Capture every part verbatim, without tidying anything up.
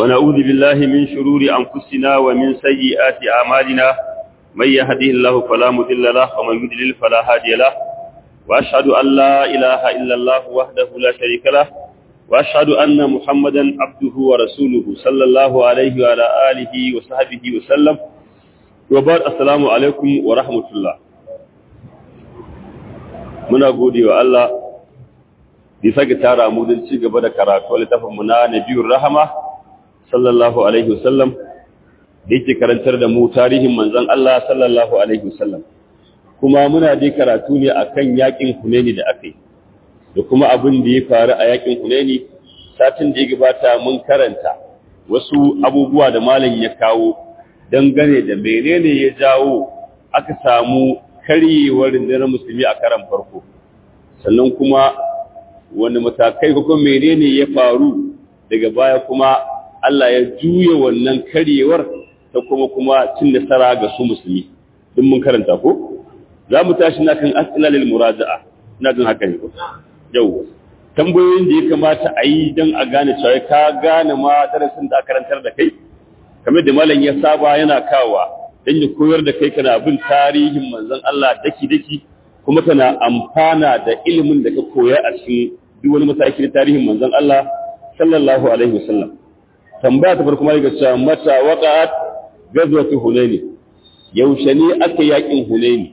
ونعوذ بالله من شرور أنفسنا ومن سيئات أعمالنا من يهده الله فلا مضل له ومن يضلل فلا هادي له وأشهد أن لا إله إلا الله وحده لا شريك له وأشهد أن محمدا عبده ورسوله صلى الله عليه وعلى آله وصحبه وسلم وبعد السلام عليكم ورحمة الله. muna gode wa Allah da sake tara mu don ci gaba da karatu littafin mu na Nabiyur Rahama sallallahu alaihi wasallam da yake karantar da mu tarihin manzon Allah sallallahu alaihi wasallam. Kuma muna dai karatu ne akan yakin Hunaini da aka yi da kuma abin da ya faru a yakin Hunaini. Satin da ya gabata mun karanta wasu abubuwa da malam ya kawo dangane da menene ya jawo aka samu karyewar rundunar musulmi a karan farko, sannan kuma wani matakai ko menene ya faru daga baya kuma Allah ya juya wannan karyewar ta kuma kuma cin nasara ga su musulmi. Duk mun karanta ko za mu tashi na kan as'ilalil muraja'a, ina jin haka ne ko yau tambayoyin da ya kamata a yi don a gane cewa ka gane ma darasin da aka karantar da kai, kamar da malam ya saba yana kawa don ya koyar da kai kana bin tarihin manzon Allah daki-daki kuma kana amfana da ilimin da ka koya a cikin duk wani mataki na tarihin manzon Allah sallallahu alaihi wasallam. Tambaya ta farko mai ga cewa mata waqa'at ghazwatu Hunayn, yaushe ne aka yakin Hunayn?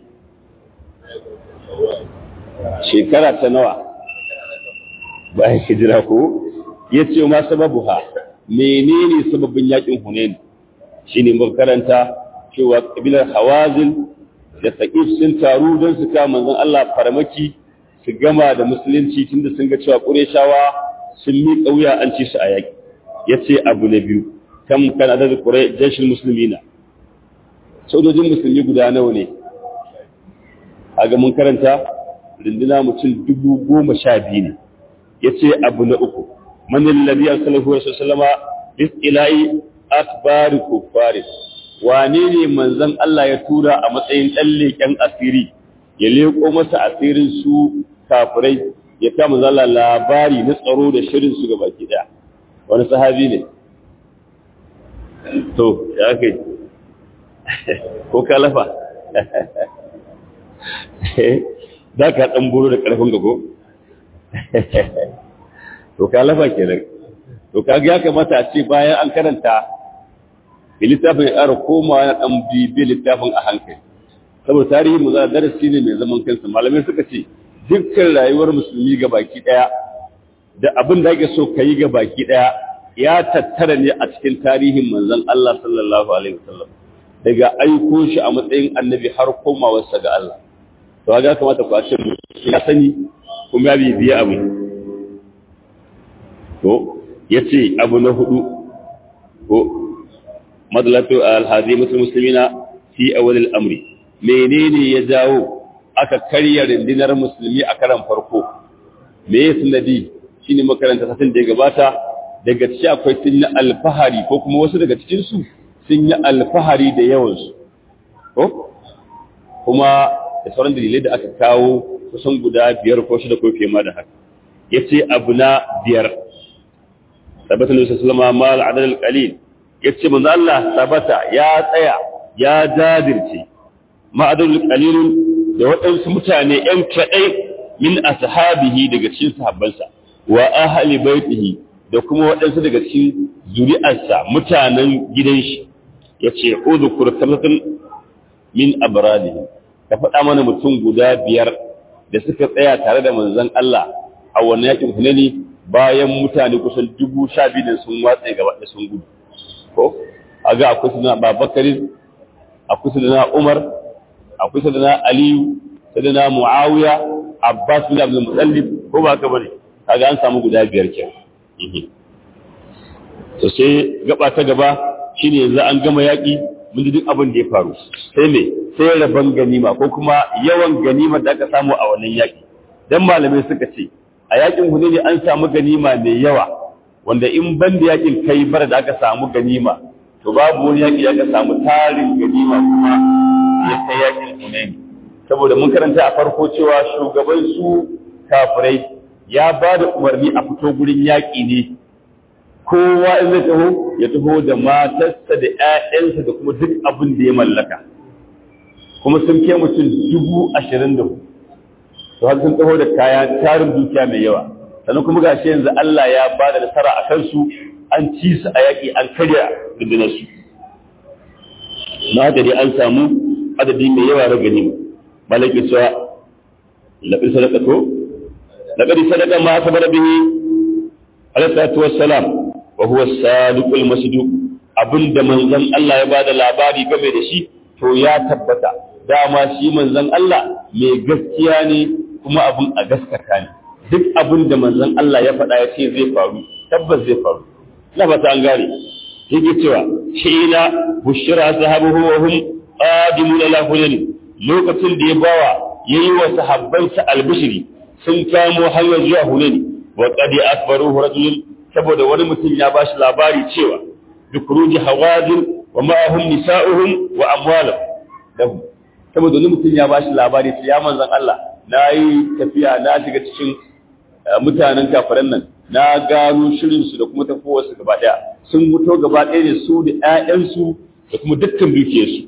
Shekara ta nawa bayan hijira ko? Yace ma sababuha, menene sababin yakin Hunayn? Shine muka karanta cewa kabilar Hawazin da Saqif sun taru don su kama manzon Allah farmaki su gama da musulunci tunda sun ga cewa Qurayshawa sun miƙa wuya an ci su a yaki. Yace abu na biyu, kam kana da Quraysh jashin muslimina, sojojin musulmi guda nawa ne? Kaga mun karanta runduna mutum dubu goma sha biyu ne. Yace abu na uku, man alladhi arsalahu rasulullahi bis ilahi akbar kuffar, wane ne manzon Allah ya tura a matsayin ɗan leƙen asiri ya leƙo masa asirin su kafirai ya kama zalla labari na tsaro da shirin su gaba ki daya? Wani sahabi ne? To ya kai ko kalafa za ka ɗan buru da ƙarfin gago to kalafa kenan. To kaga ya kamata a ce bayan an karanta littafin ya ƙara komawa na ɗan bibi littafin a hankali, saboda tarihin mu za darasi ne mai zaman kansa. Malamai suka ce dukkan rayuwar musulmi ga baki ɗaya da abin da ake so ka yi ga baki ɗaya ya tattara ne a cikin tarihin manzon Allah sallallahu alaihi wasallam, daga aiko shi a matsayin annabi har komawarsa ga Allah. To ga kamata ku a ce ya sani kuma ya bibiya abu. To yace abu na hudu ko madalatu al-hazimatul muslimina fi awwal al-amri, menene ya jawo aka karya rundunar musulmi a karan farko? Me ya sanadi? Shine makaranta satin da ya gabata, daga cikin akwai sun yi alfahari ko kuma wasu daga cikin su sun yi alfahari da yawan su ko kuma da sauran dalilai da aka kawo kusan guda biyar ko shida ko fiye ma da haka. Yace abu na biyar, tabbata ne sallallahu alaihi wasallam mal adad al-qalil, yace manzo Allah sabata ya tsaya ya jajirce ma'adul qalilun da waɗansu mutane ƴan kaɗai min ashabihi daga cikin sahabbansa wa ahli baitihi da kuma waɗansu daga cikin zuri'arsa mutanen gidan shi. Yace udhkur kamatan min abradihi, ka faɗa mana mutum guda biyar da suka tsaya tare da manzon Allah a wannan yakin Hunaini bayan mutane kusan dubu sha biyu da sun watsa gaba da sun gudu ko aga akwai sunan Abubakar, akwai sunan Umar, akwai sunan Aliyu, sunan Muawiya, Abbas bin Abdul Muttalib, ko ba ka bane? Kaga an samu guda biyar kenan. To sai gaba ta gaba shine yanzu an gama yaki, mun ji duk abin da ya faru. Sai me? Sai raban ganima ko kuma yawan ganima da aka samu a wannan yaki. Dan malamai suka ce a yakin Hunayn an samu ganima mai yawa, wanda in ban da yakin kai bar da aka samu ganima, to babu wani yaki da aka samu tarin ganima kuma ya kai yakin Hunayn. Saboda mun karanta a farko cewa shugaban su kafirai ya ba da umarni a fito gurin yaki ne kowa in zai taho ya taho da matarsa da ƴaƴansa da kuma duk abin da ya mallaka, kuma sun kai mutum dubu ashirin da hudu, to har sun taho da kaya tarin dukiya mai yawa, sannan kuma gashi yanzu Allah ya ba da nasara a kansu, an ci su a yaƙi an karya rundunarsu. Na haka dai an samu adadi mai yawa na ganima. Malaki cewa laɓin sadaka to laƙari sadaka ma aka bar bihi alaihi salatu wassalam wa huwa sadiqul masduq, abinda manzon Allah ya bada labari game da shi to ya tabbata, dama shi manzon Allah mai gaskiya ne kuma abin a gaskata ne, duk abinda manzon Allah ya faɗa ya ce zai faru tabbas zai faru. Na fata an gane yake cewa hina bushira sahabuhu wa hum qadimun ila hunain, lokacin da ya bawa yayi wa sahabbansa albishiri sun kamo hanyar zuwa hunain, wa qad akbaruhu rajulun, saboda wani mutum ya bashi labari cewa dukruji hawazin wa ma'ahum nisa'uhum wa amwaluhum, saboda wani mutum ya bashi labari sai ya manzon Allah nayi tafiya na shiga cikin mutanen kafiran nan, na gano shirinsu da kuma tafowarsu gaba ɗaya, sun mutu gaba ɗaya ne su da ‘ya'yansu da kuma dukkan dukiyarsu.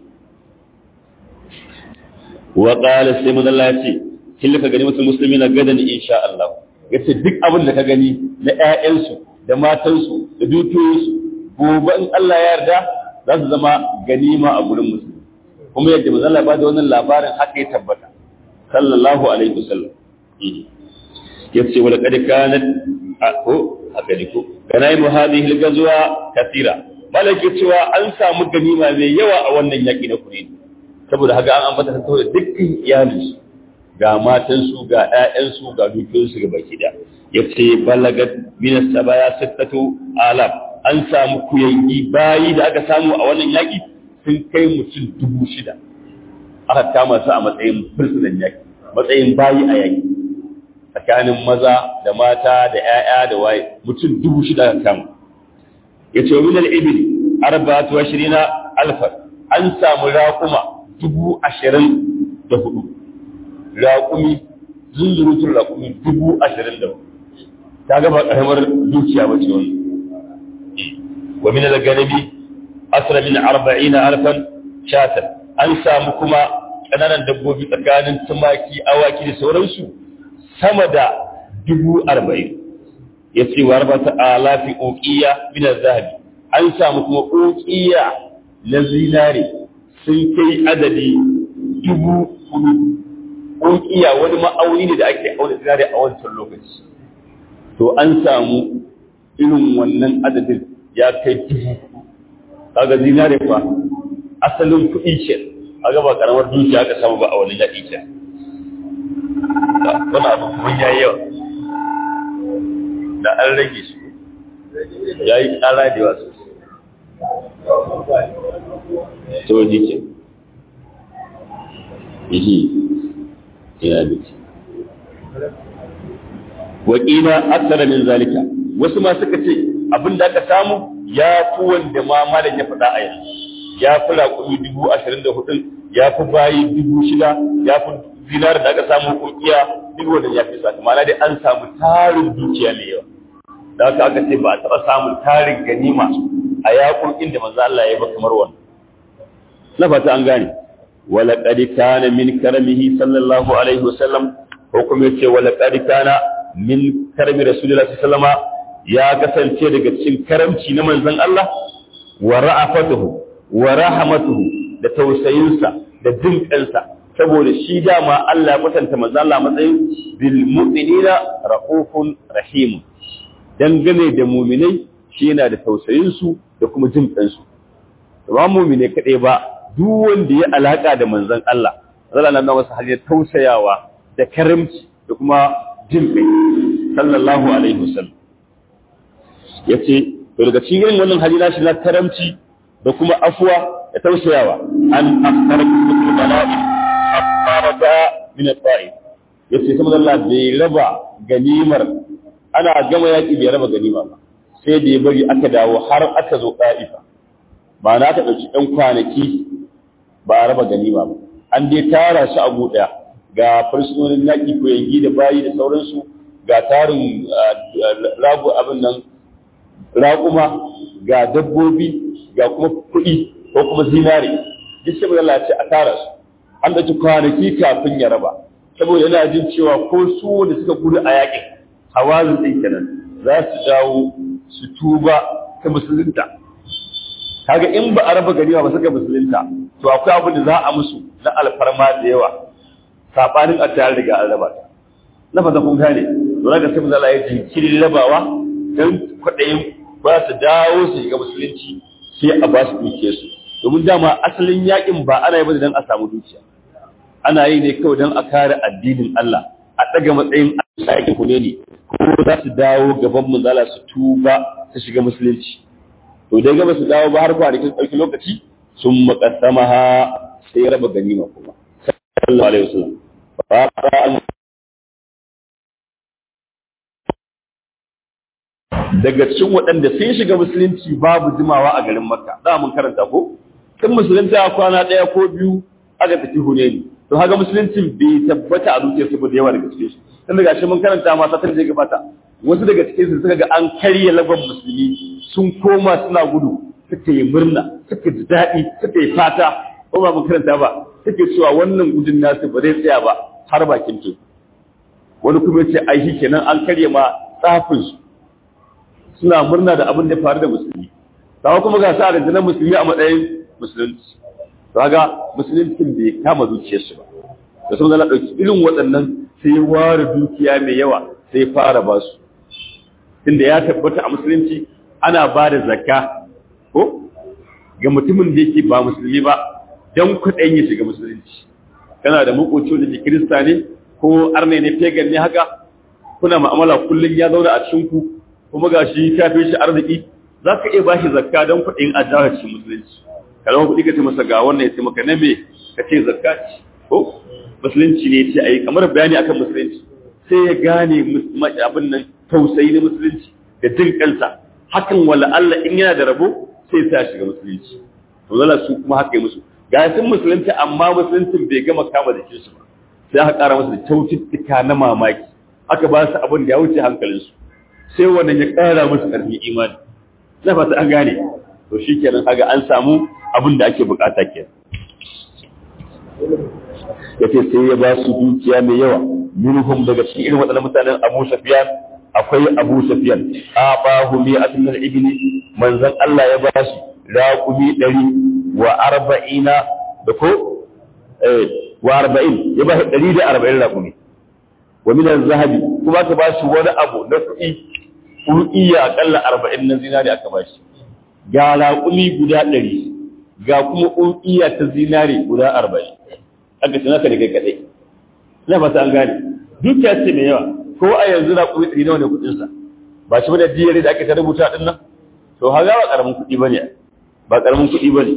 Wa ƙala sai mazan ya ce, kin ka gani masu musulmi na gadan insha Allah. Ya ce duk abin da ka gani na ‘ya'yansu da matansu da dukiyoyinsu, gobe in Allah ya yarda za su zama ganima a gurin musulmi. Kuma yadda mazan ya ba da wannan labarin haka ya tabbata. Sallallahu alaihi wasallam. Ya ce wa laqad kanat ko haka ne ko ganaimu hadhihi al-ghazwa kathira, malaki cewa an samu ganima mai yawa a wannan yaki na Hunain, saboda haka an ambata ta da dukkan iyali, ga matan su ga ƴaƴan su ga dukiyoyin su gabaki da. Yace balagat min as-sabaya sittatu alaf, an samu kuyangi bayi da aka samu a wannan yaki sun kai mutum dubu shida, aka kama su a matsayin fursunan yaki, matsayin bayi a yaki, tsakanin maza da mata da ‘ya'ya da waye mutum dubu shida kan kama. Ya ce wa minal ibil arba'atu wa shirina alfar, an samu raƙuma dubu ashirin da hudu, raƙumi zunzurutun raƙumi dubu ashirin da hudu, ta gaba ƙaramar dukiya ba ce wani. Wa minal ganabi asra min arba'ina alfan shatar, an samu kuma ƙananan dabbobi tsakanin tumaki awaki da sauransu sama da dubu arba'in. Ya ce wa arbata alafi uqiya min az-zahabi, an samu kuma uqiya na zinare sun kai adadi dubu hudu. Uqiya wani ma'auni ne da ake auna zinare a wancan lokaci, to an samu irin wannan adadin ya kai dubu hudu. Kaga zinare fa asalin kuɗi ce, kaga ba karamar dukiya aka samu ba a wani yaƙi ce. Wani abu kuma ya yi yawa da an rage su, ya yi ƙara da yawa sosai. Ta waje ce, ihi, ina da ce. Wakila aksara min zalika, wasu ma suka ce abin da aka samu ya fi wanda ma malam ya faɗa a yanzu, ya fi raƙumi dubu ashirin da hudun, ya fi bayi dubu shida, ya fi zinar da aka samu kukiya duk wanda ya fi saka, ma'ana dai an samu tarin dukiya mai yawa. Da haka aka ce ba a taɓa samun tarin ganima a yaƙoƙin da manzo Allah ya yi ba kamar wannan. Na fata an gane. Wala qad kana min karamihi sallallahu alaihi wasallam, ko kuma yace wala qad kana min karami rasulullahi sallallahu alaihi wasallama, ya kasance daga cikin karamci na manzon Allah wa ra'afatuhu wa rahmatuhu, da tausayinsa da jinƙansa, saboda shi dama Allah ya kwatanta manzo Allah matsayin bil mu'minina raufun rahim, dangane da mu'minai shi yana da tausayin su da kuma jin kansu. Ba mu'mine kadai ba, duk wanda ya alaka da manzon Allah Allah na masa hali tausayawa da karimci da kuma jin kai sallallahu alaihi wasallam. Yace to daga cikin wannan hali na shi na karamci da kuma afwa da tausayawa, an afkara bil bala'i afkarata min at-ta'if. Yace sama Allah bai raba ganimar, ana gama yaki bai raba ganima ba, sai da ya bari aka dawo har aka zo Ta'ifa, ba na ta dauki ɗan kwanaki ba a raba ganima ba, an dai tara shi a guda ga fursunonin yaki ko yangi da bayi da sauransu, ga tarin rago abin nan raƙuma ga dabbobi ga kuma kuɗi ko kuma zinare duk sai Allah ya ce a tara su an da kwanaki kafin ya raba saboda yana jin cewa ko su wanda suka gudu a yakin hawazin din kenan za su dawo su tuba ta musulunta kaga in ba a raba ganima ba suka musulunta to akwai abin da za a musu na alfarma da yawa sabanin a tare daga an raba ta na fata kun gane don haka sai Allah ya jinkiri rabawa dan kwaɗayin ba su dawo su ga musulunci sai a ba su dukiyar su domin dama asalin yakin ba ana yi ba dan a samu dukiya ana yi ne kawai dan a kare addinin Allah a daga matsayin yakin ku ne ko za su dawo gaban manzala su tuba su shiga musulunci to dai gaba su dawo ba har kwanakin ɗauki lokaci sun makasama ha sai raba ganima kuma sallallahu alaihi wasallam daga cikin waɗanda sun shiga musulunci babu jimawa a garin makka za mun karanta ko kan musulunta kwana ɗaya ko biyu aka tafi hunayni to haka musuluncin bai tabbata a zuciyarsu ba da yawa daga cikin su tun daga shi mun karanta ma satar da gabata wasu daga cikin su suka ga an karya lagon musulmi sun koma suna gudu suka yi murna suka ji daɗi suka yi fata ko ba mun karanta ba suke cewa wannan gudun nasu ba zai tsaya ba har bakin teku wani kuma ce ai shi kenan an karya ma tsafin su suna murna da abin da ya faru da musulmi kawo kuma ga sa da musulmi a matsayin musulunci kaga musuluncin bai kama zuciyarsu ba da sun zala ɗauki irin waɗannan sai ware dukiya mai yawa sai fara ba su tunda ya tabbata a musulunci ana ba da zakka ko ga mutumin da yake ba musulmi ba don kuɗin ya shiga musulunci kana da makoci da ke kirista ne ko arne ne pagan ne haka kuna ma'amala kullum ya zauna a cikin ku kuma ga shi ta fi shi arziki za ka iya ba shi zakka don kuɗin a jihar cikin musulunci kalmar kuɗi ka ce masa ga wannan ya ce maka na me ka ce zakka ce ko musulunci ne ce a yi kamar bayani akan musulunci sai ya gane abin nan tausayi na musulunci da jin kansa hakan wala Allah in yana da rabo sai ta shiga musulunci to zalla su kuma haka yi musu ga sun musulunci amma musuluncin bai gama kama da kinsu ba sai aka ƙara musu da kyaututtuka na mamaki aka ba su abin da ya wuce hankalinsu sai wannan ya ƙara musu ƙarfin imani na fata an gane to shikenan kaga an samu abin da ake bukata ke yace sai ya ba su dukiya mai yawa minhum daga cikin irin waɗannan mutanen Abu Sufyan akwai Abu Sufyan abahu mi'atun min ibni manzon Allah ya ba shi raqumi ɗari wa arba'ina da ko eh wa arba'in ya ba shi ɗari da arba'in raqumi wa min az-zahabi kuma ka ba shi wani abu na kuɗi uqiya akalla arba'in na zinari aka ba shi ga raqumi guda ɗari ga kuma uqiya ta zinari guda arba'in aka ce naka da kai kadai ina ba ta an gane dukiya ce mai yawa ko a yanzu na kuɗi ɗari nawa ne kuɗinsa ba shi bane diyari da ake ta rubuta din nan to haga ba karamin kuɗi bane ba karamin kuɗi bane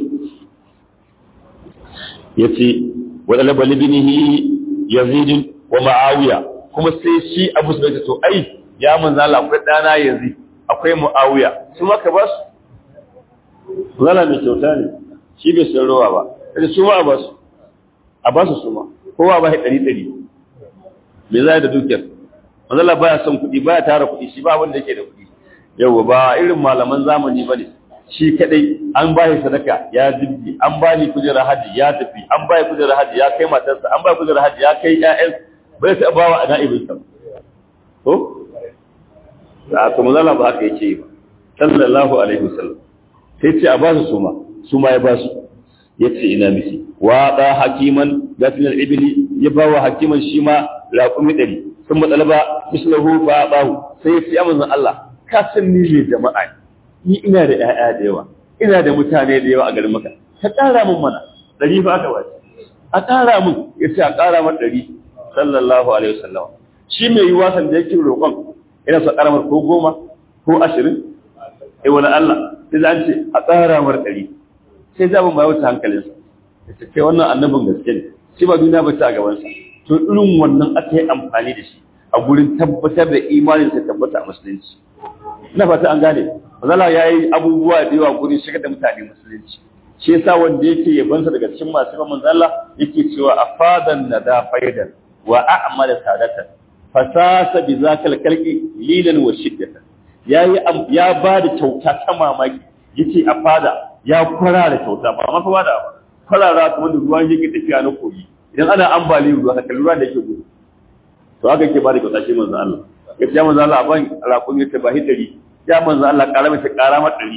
yace wa talaba libnihi yazid wa muawiya kuma sai shi Abu Sufyan to ai ya manzo Allah akwai dana yazid akwai muawiya su maka ba su zalla mai kyauta ne shi bai san rowa ba sai su ma ba su a ba su suma kowa ba shi ɗari ɗari me za da dukiyar manzala baya son kuɗi baya tara kuɗi shi ba wanda yake da kuɗi yau ba irin malaman zamani ba ne shi kadai an ba shi sadaka ya jibbi an ba shi kujerar haji ya tafi an ba shi kujerar haji ya kai matarsa an ba shi kujerar haji ya kai ƴaƴan bai sai bawa a na'ibin sa to da aka manzala ba haka yake ba sallallahu alaihi wasallam sai ce a ba su suma suma ya ba su yace ina miki wa da hakiman gafin al-ibli ya ba wa hakiman shi ma raqumi ɗari sun matsalaba mislahu fa bahu sai ya manzon Allah ka san ni ne jama'a ni ina da ƴaƴa da yawa ina da mutane da yawa a garin Makka ka ƙara min mana ɗari fa aka wace a ƙara min yace a ƙara min ɗari sallallahu alaihi wasallam shi mai yi wasan da yake roƙon ina sa ƙara ko goma ko ashirin eh wala Allah sai an ce a ƙara min ɗari sai zabin ba wuce hankalinsa yace kai wannan annabin gaske ne shi ba duniya ba ta gaban sa to irin wannan aka yi amfani da shi a gurin tabbatar da imanin sa tabbata a musulunci ina fata an gane mazala yayi abubuwa da yawa gurin shigar da mutane musulunci shi yasa wanda yake yabansa daga cikin masu ban manzala yake cewa afadan nada faidan wa a'mal sadatan fasasa bi zakal kalqi lilan wa shiddatan yayi ya ba da kyauta ta mamaki yace a fada ya kwara da kyauta ba ma fa ba da kwarara kamar da ruwan yake tafiya na koyi idan ana ambaliyar ruwa haka ruwa da yake gudu to haka yake ba da kyauta shi manzo Allah ya ce manzo Allah ban rakun yace ba hidari ya manzo Allah karama ta karama dari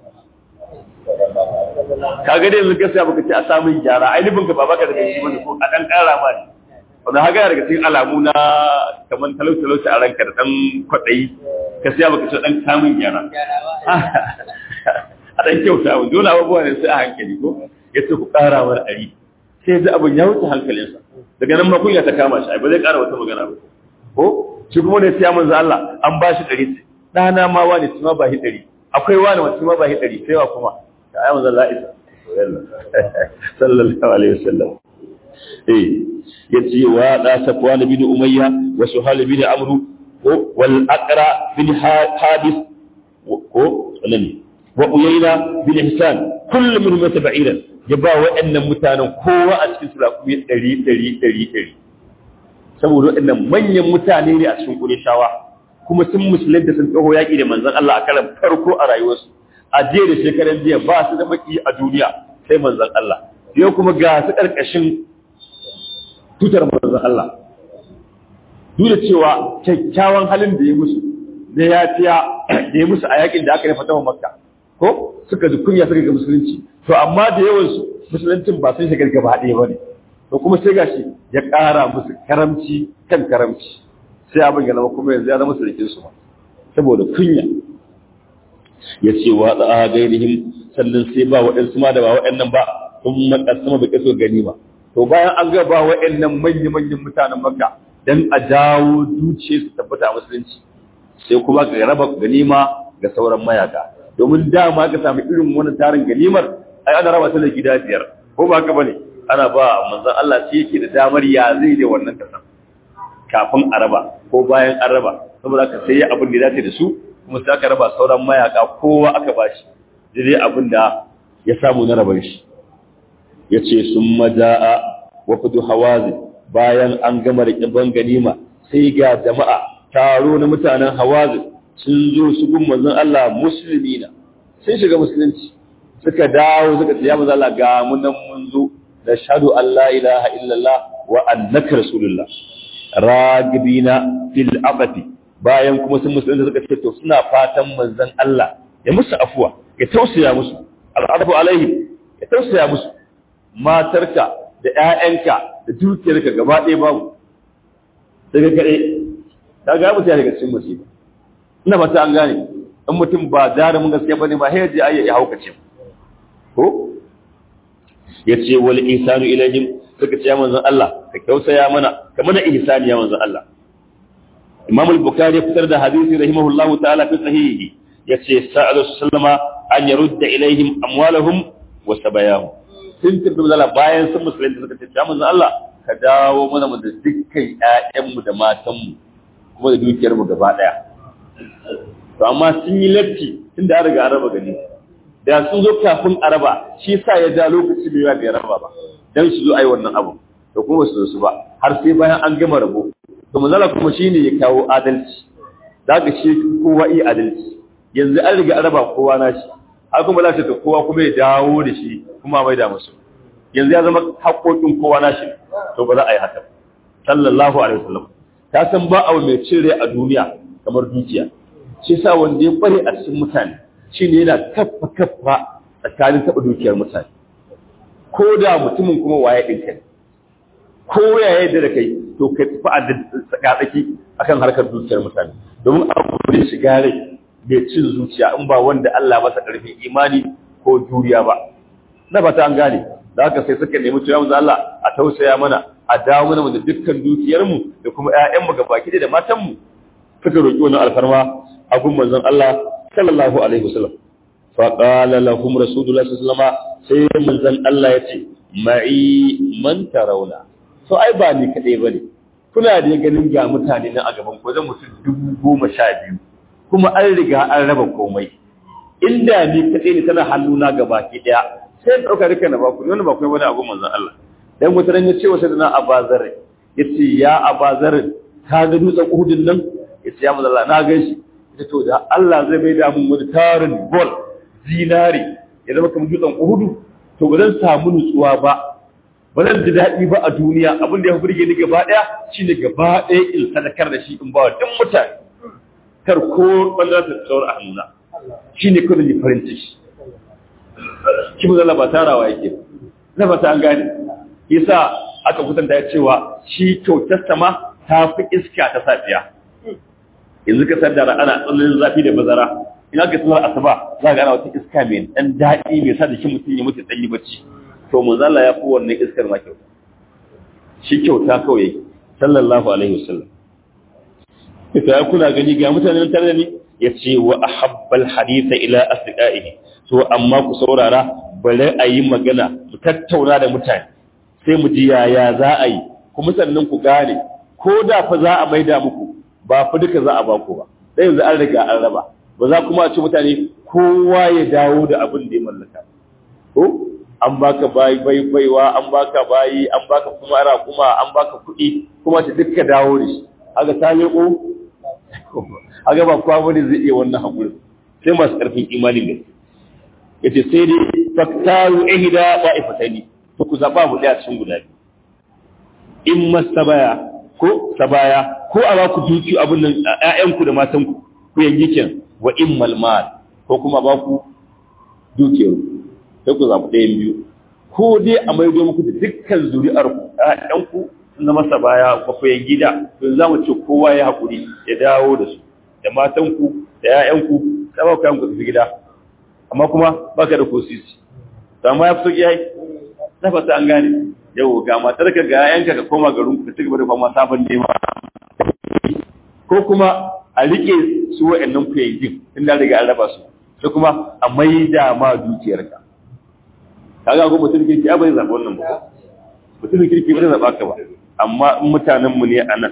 kaga dai yanzu gaskiya baka ce a samu gyara ai libin ka ba baka da shi bane ko a dan kara ma ne wanda haka daga cikin alamu na kaman talauci talauci a ranka da dan kwadayi gaskiya baka ce dan samun gyara a dan kyauta wa dole abubuwa ne sai a hankali ko yace ku kara wa ari sai da abun ya wuce hankalinsa daga nan ma kunya ta kama shi ai ba zai kara wata magana ba ko shi kuma ne sai manzo Allah an ba shi dari dana ma wani tuma ba shi dari akwai wani wani tuma ba shi dari sai wa kuma ta ayi manzo Allah isa sallallahu alaihi wasallam eh yace wa da Safwan bin Umayya wa Suhal bin Amr wal Aqra bin Habis ko sanani wa Uyayna bin Ihsan kullu min mutaba'iran ya ba wa'annan mutanen kowa a cikin su rakumi ɗari ɗari ɗari ɗari saboda wa'annan manyan mutane ne a cikin Qurayshawa kuma sun musulunta sun tsaho yaki da manzon Allah a karan farko a rayuwarsu a jiya da shekaran jiya ba su da baki a duniya sai manzon Allah yau kuma ga su karkashin tutar manzon Allah duk da cewa kyakkyawan halin da ya musu da yafiya da ya musu a yakin da aka yi fatawa Makka ko suka ji kunya suka ga musulunci to amma da yawan su musuluncin ba sun shiga gaba ɗaya bane to kuma sai gashi ya ƙara musu karamci kan karamci sai abin ya zama kuma yanzu ya zama sulkin su ba saboda kunya ya ce wa da gairihim sannan sai ba waɗansu ma da ba waɗannan ba sun makasama bai kaso ganima to bayan an ga ba waɗannan manyan manyan mutanen Makka dan a dawo duce su tabbata a musulunci sai kuma ga raba ganima ga sauran mayaka domin dama ka samu irin wannan tarin ganimar ai ana raba ta da gida biyar ko ba haka bane ana ba manzon Allah shi yake da damar ya zai da wannan kasan kafin a raba ko bayan an raba saboda ka sai abin da dace da su kuma sai aka raba sauran mayaka kowa aka bashi dai abin da ya samu na rabar shi yace summa jaa wafdu hawazi bayan an gama riƙin ganima sai ga jama'a taro na mutanen hawazi sun zo su gun manzon Allah musulmi na sun shiga musulunci suka dawo suka ce ya manzon Allah ga mun nan mun zo da shahadu an la ilaha illallah wa annaka rasulullah ragibina fil afati bayan kuma sun musulunci suka ce to suna fatan manzon Allah ya musu afuwa ya tausaya musu al'afu alaihi ya tausaya musu matarka da ƴaƴanka da dukiyarka gaba ɗaya babu daga kare ta ga mutum ya daga cikin musiba ina ba ta an gane in mutum ba jarumin gaskiya bane ba hayyaji ayi ya haukace ko yace wal insanu ilayhim suka ce ya manzon Allah ka tausaya mana ka mana ihsani ya manzon Allah Imam al-Bukhari fitar da hadisi rahimahullahu ta'ala fi sahihi yace sa'adu sallama an yarudda ilayhim amwalahum wa sabayahum sun tafi da bayan sun musulunci suka ce ya manzon Allah ka dawo mana mu da dukkan ƴaƴanmu da matanmu kuma da dukiyarmu gaba daya to amma sun yi latti tunda an riga an raba gani da sun zo kafin araba shi sa ya ja lokaci bai ya raba ba dan su zo ai wannan abu to kuma su su ba har sai bayan an gama rabo to manzala kuma shine ya kawo adalci daga shi kowa yi adalci yanzu an riga an raba kowa na shi har kuma za ta kowa kuma ya dawo da shi kuma mai da musu yanzu ya zama haƙoƙin kowa na shi to ba za a yi haka sallallahu alaihi wasallam ta san ba abu mai cire a duniya kamar dukiya shi sa wanda ya kware a cikin mutane shine yana kaffa kaffa tsakanin taɓa dukiyar mutane ko da mutumin kuma waye ɗinka ne ko ya yadda da kai to ka tafi a tsakatsaki akan harkar dukiyar mutane domin abu da shiga rai bai cin zuciya in ba wanda Allah masa ƙarfin imani ko juriya ba na ba ta an gane da haka sai suka nemi cewa manzo Allah a tausaya mana a dawo mana da dukkan dukiyarmu da kuma ƴaƴanmu gabaki da matanmu suka roki wannan alfarma a gun manzon Allah sallallahu alaihi wasallam fa qala lahum rasulullah sallallahu alaihi wasallam sai manzon Allah ya ce ma'i man tarawna so ai ba ni kadai bane kuna da ganin ga mutane nan a gaban ku zan mutum dubu goma sha biyu kuma an riga an raba komai inda ni kadai ne tana hannuna gabaki daya sai dauka rika na baku wannan ba kai wani abu manzon Allah dan mutaran ya ce wa sayyidina Abazar yace ya Abazar ka ga dutsen Uhudin nan yace ya manzon Allah na gan shi ita to da Allah zai bai da mun wani tarin gol zinari ya zama kamar dutsen Uhudu to ba zan samu nutsuwa ba ba zan ji daɗi ba a duniya abin da ya burge ni gaba ɗaya shine gaba ɗaya in sadakar da shi in ba wa duk mutane kar ko banda ta tsawar a hannuna shine kawai ni farin ciki shi ba zalla ba tarawa yake na ba ta an gane yasa aka kutanta ya cewa shi kyautar sama ta fi iska ta safiya yanzu ka saddara ana tsananin zafi da bazara in aka tsallar asuba za ga ana wata iska mai dan daɗi mai sa jikin mutum ya mutu dan yi bacci to manzala ya fi wannan iskar ma kyauta shi kyauta kawai sallallahu alaihi wasallam ita ya kuna gani ga mutanen tare da ni ya ce wa ahabbal haditha ila asdiqaihi to amma ku saurara bare a yi magana mu tattauna da mutane sai mu ji yaya za a yi kuma sannan ku gane ko da fa za a maida muku ba fa duka za a ba ku ba sai yanzu an riga an raba ba za kuma a ci mutane kowa ya dawo da abin da ya mallaka ko an baka bayi bai baiwa an baka bayi an baka kuma ara kuma an baka kuɗi kuma ta duka dawo da shi aga ta leko aga ba kowa bane zai iya wannan hakuri sai masu karfin imanin gaske yace sai dai faktaru ihda ba'ifataini to ku zaba mu daya cikin guda in masabaya ko sabaya ko a ba ku duki abun nan ƴaƴanku da matanku ku yanki kin wa immal mal ko kuma ba ku dukiyar sai ku zaɓi ɗayan biyu ko dai a maido muku da dukkan zuri'ar ku ƴaƴanku sun zama sabaya ba ku yanki da to za mu ce kowa ya haƙuri ya dawo da su da matanku da ƴaƴanku sai ba ku yanku tafi gida amma kuma baka da kosisi to amma ya fi sauki yayi na fata an gane yau ga matar ka ga ƴaƴanka ka koma garin ku ka cigaba da fama sabon nema ko kuma a rike su wa'annan kuyayin inda riga an raba su sai kuma a maida ma dukiyarka kaga ko mutum kirki a bai zaɓa wannan ba mutum kirki bai zaɓa ka ba amma in mutanen mu ne anan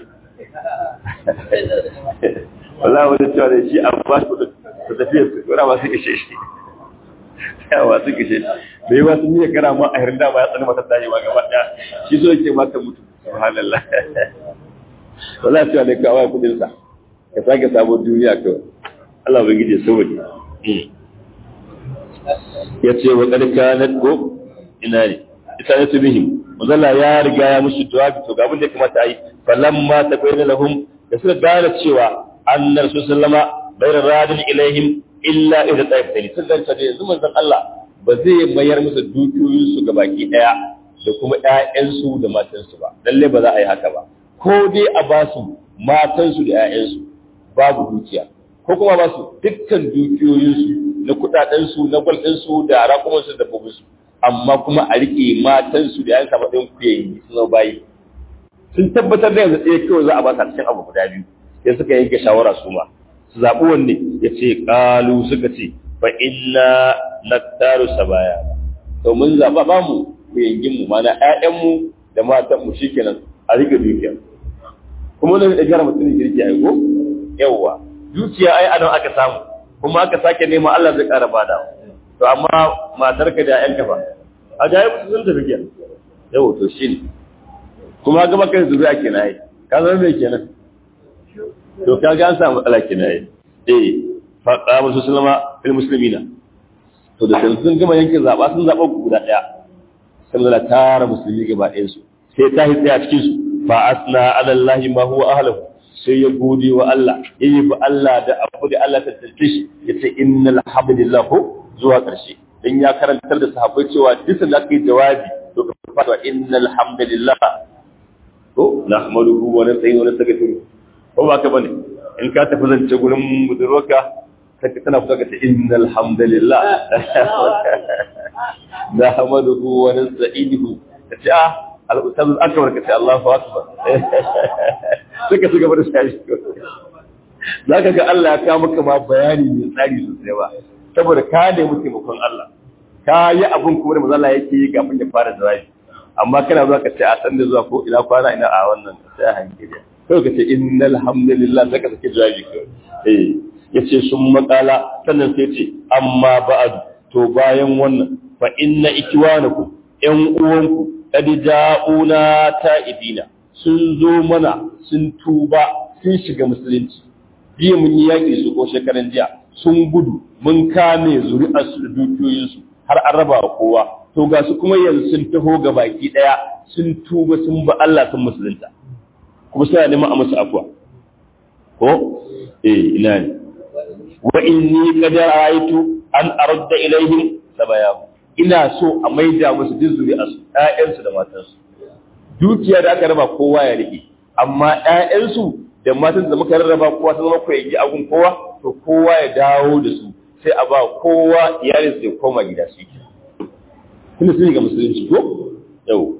wallahi wani cewa da shi an ba su da tafiya su kura ba su kishe shi yawa su kishe shi bai ba su ne kara ma a hirin da ba ya tsani mata tashi ba gaba ɗaya shi so yake mata mutu subhanallah wallahi cewa ne kawai kudin sa ka sake sabon duniya kawai Allah bai gije saboda ya ce wa ƙarƙa na ko ina ne isa ne su bihim mazala ya riga ya musu jawabi to ga abin da ya kamata a yi falamma ta bayyana lahum da suka gane cewa annar su sallama bayar radin ilaihim illa idza tayyibtani sun gane cewa yanzu manzon Allah ba zai mayar musu dukiyoyin su baki daya da kuma ƴaƴansu da matansu ba lalle ba za a yi haka ba ko dai a ba su matansu da ƴaƴansu babu dukiya ko kuma ba su dukkan dukiyoyinsu na kudadensu na gwaldinsu da rakumansu da bobinsu amma kuma a rike matansu da yan sama ɗin kuyayi suna bayi sun tabbatar da yanzu ɗaya kawai za a ba su cikin abu guda biyu sai suka yanke shawara su ma su zaɓi wanne ya ce ƙalu suka ce fa inna naktaru sabaya to mun zaɓa ba mu kuyangin mu mana ƴaƴanmu da matanmu shikenan a rike dukiya kuma wannan da jara mutum kirki ai ko yawwa dukiya ai anan aka samu kuma aka sake nema Allah zai ƙara bada to amma matarka da ƴanka fa a ga yau sun tafi kenan yau to shine kuma ga maka zuriya kenan ai ka zama mai kenan to ka ga an samu Allah kenan ai eh fa qama sallama fil muslimina to da sun gama yankin zaba sun zaba guda daya sallallahu tara musulmi gaba ɗayan su sai ta hitsa a cikin su fa asna ala Allah ma huwa ahlihi sai ya gode wa Allah ya yi ba Allah da abu da Allah ta tattace shi ya ce innal hamdulillah zuwa ƙarshe dan ya karantar da sahabbai cewa duk da kai jawabi to ka fara innal hamdulillah to nahmaduhu wa nasta'inu wa nastaghfiruh ko ba ka bane in ka tafi zance gurin budurwarka kai tana fita ka ce innal hamdulillah nahmaduhu wa nasta'inuhu ta ce ah al-ustaz al-akbar ka ce Allahu akbar suka ci gaba da shayi za ka ga Allah ya kawo maka ma bayani mai tsari sosai ba saboda ka nemi taimakon Allah ka yi abin kuma da mazala yake yi kafin ya fara jawabi amma kana zuwa ka ce a san da zuwa ko ina kwana ina a wannan sai a hankali kawai ka ce innal hamdulillah sai ka sake jawabi kawai eh yace sun makala sannan sai ce amma ba'ad to bayan wannan fa inna ikwanakum yan uwanku qad ja'una ta'idina sun zo mana sun tuba sun shiga musulunci jiya mun yi yaƙi su ko shekaran jiya sun gudu mun kame zuri'arsu da dukiyoyinsu har an raba wa kowa to ga su kuma yanzu sun taho ga baki ɗaya sun tuba sun ba Allah sun musulunta kuma suna neman a musu afwa ko eh ina ne wa inni qad ra'aytu an arda ilaihim sabayahu ina so a maida musu duk zuri'arsu ƴaƴansu da matansu dukiya da aka raba kowa ya rike amma ƴaƴansu da matan da muka rarraba kowa sun zama koyi agun kowa to kowa ya dawo da su sai a ba kowa iyalin sai koma gida su ke kuma sun ga musulunci ko yau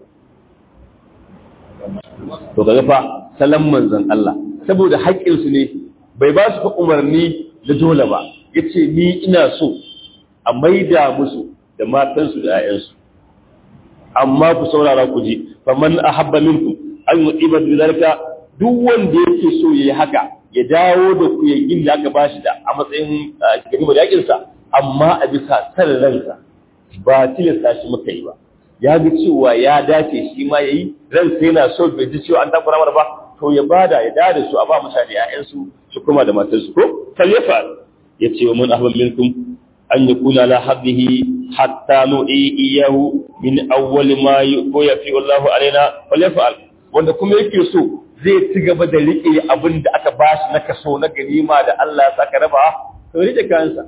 to kaga fa salan manzon Allah saboda haƙƙin su ne bai ba su fa umarni da dole ba yace ni ina so a maida musu da matansu da ƴaƴansu amma ku saurara ku ji faman ahabba minkum an yu'iba bi zalika duk wanda yake so yayi haka ya dawo da ku ya ginda aka bashi da a matsayin ganima da yakin sa amma a bisa san ransa ba tilasta shi muka yi ba ya ga cewa ya dace shi ma yayi ran sai yana so bai ji cewa an takura mar ba to ya bada ya dada su a ba mutane ƴaƴansu su kuma da matarsu ko kalyafa yace wa man ahabba minkum an yakuna la hadhihi hatta nu'i iyahu min awwal ma yafi Allahu alaina falyafal wanda kuma yake so zai ci gaba da rike abin da aka bashi na kaso na ganima da Allah ya saka raba to rike kansa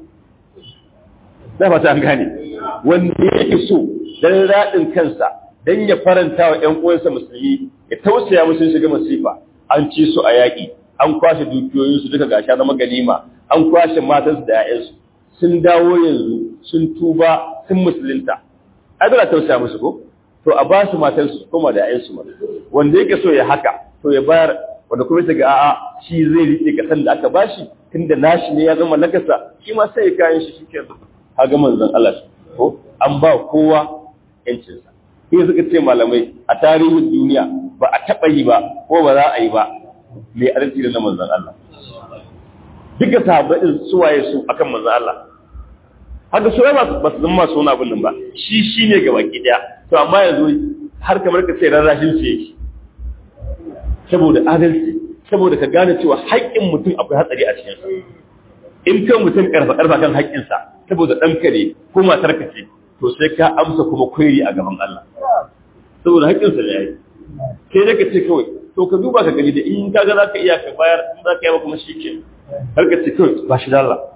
da fata an gane wanda yake so dan radin kansa dan ya faranta wa ƴan uwansa musulmi ya tausaya musu shiga masifa an ci su a yaki an kwashe dukiyoyinsu duka gasha na maganima an kwashe matansu da ƴaƴansu sun dawo yanzu sun tuba sun musulunta ai dole tausaya musu ko to a ba su matan su kuma da ƴaƴansu ma wanda yake so ya haka to ya bayar wanda kuma yake ga a'a shi zai rike kasan da aka bashi tunda nashi ne ya zama nakasa shi ma sai ya kayan shi shikenan kaga manzon Allah ko an ba kowa yancin sa sai suka ce malamai a tarihin duniya ba a taba yi ba ko ba za a yi ba mai arziki da manzon Allah duka sahabbai suwaye su akan manzon Allah haka su ba su zama masu wani abin nan ba shi shi ne ga baki daya to amma yanzu har kamar ka ce rarrashin ce yake saboda adalci saboda ka gane cewa haƙƙin mutum akwai hatsari a cikin sa in kan mutum karfa karfa kan haƙƙin sa saboda dan kare ko matar ka ce to sai ka amsa kuma koyi a gaban Allah saboda haƙƙin sa ne yayi sai da ka ce kawai to ka duba ka gani da in kaga zaka iya ka bayar in zaka yi ba kuma shike har ka ce kawai ba shi da Allah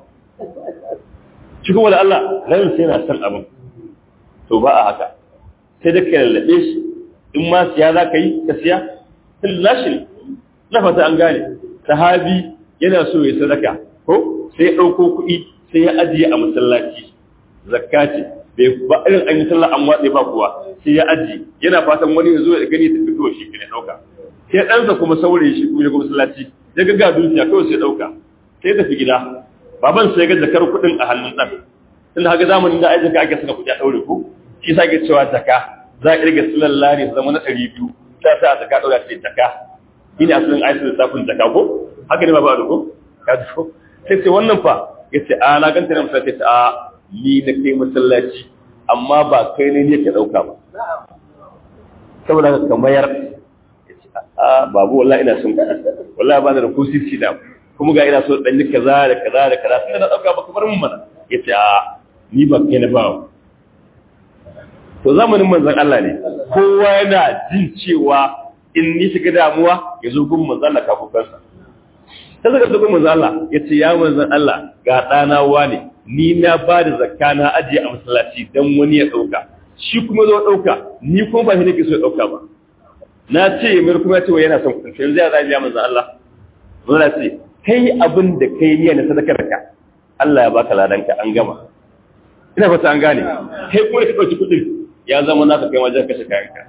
shi kuma da Allah ran sai na san abin to ba a haka sai da ka lallabe shi in ma siya za ka yi ka siya sai lashi ne na fata an gane sahabi yana so ya sadaka ko sai ya ɗauko kuɗi sai ya ajiye a masallaci zakka ce bai ba irin an yi sallah an watsa ba kuwa sai ya ajiye yana fatan wani ya zo ya gani ta fito shi ne ɗauka sai ɗansa kuma saurayi shi kuma ya ga masallaci ya ga ga dukiya kawai sai ɗauka sai tafi gida baban sai ga jakar kuɗin a hannun ɗan tunda haka zamanin da ai jaka ake saka kuɗi a ɗaure ko shi sa ke cewa jaka za a irga sunan lari zama na ɗari biyu ta sa jaka ɗaura ce jaka ina asalin aisu da safin jaka ko haka ne ba ba da ko ka zo sai ce wannan fa ya ce a na ganta na masallaci ta a ni na kai masallaci amma ba kai ne ne ka ɗauka ba saboda ka mayar ya ce a babu wallahi ina son wallahi ba da ko sisi da kuma ga ina so dan yi kaza da kaza da kaza sai na ɗauka ba kamar mun mana ya ce a ni ba kai na ba to zamanin manzon Allah ne kowa yana jin cewa in ni shiga damuwa ya zo gun manzon Allah kafin kansa sai daga gun manzon Allah ya ce ya manzon Allah ga dana wane ni na ba da zakka na ajiye a masallaci dan wani ya dauka shi kuma zo dauka ni kuma ba shi nake so ya dauka ba na ce mai kuma ya ce yana son kudin sai zai ya manzon Allah manzon ce kai abin da kai niyya na sadakar ka Allah ya baka ladanka an gama ina fata an gane kai kuma ka dauki kudin ya zama naka kai wajen kashe kayanka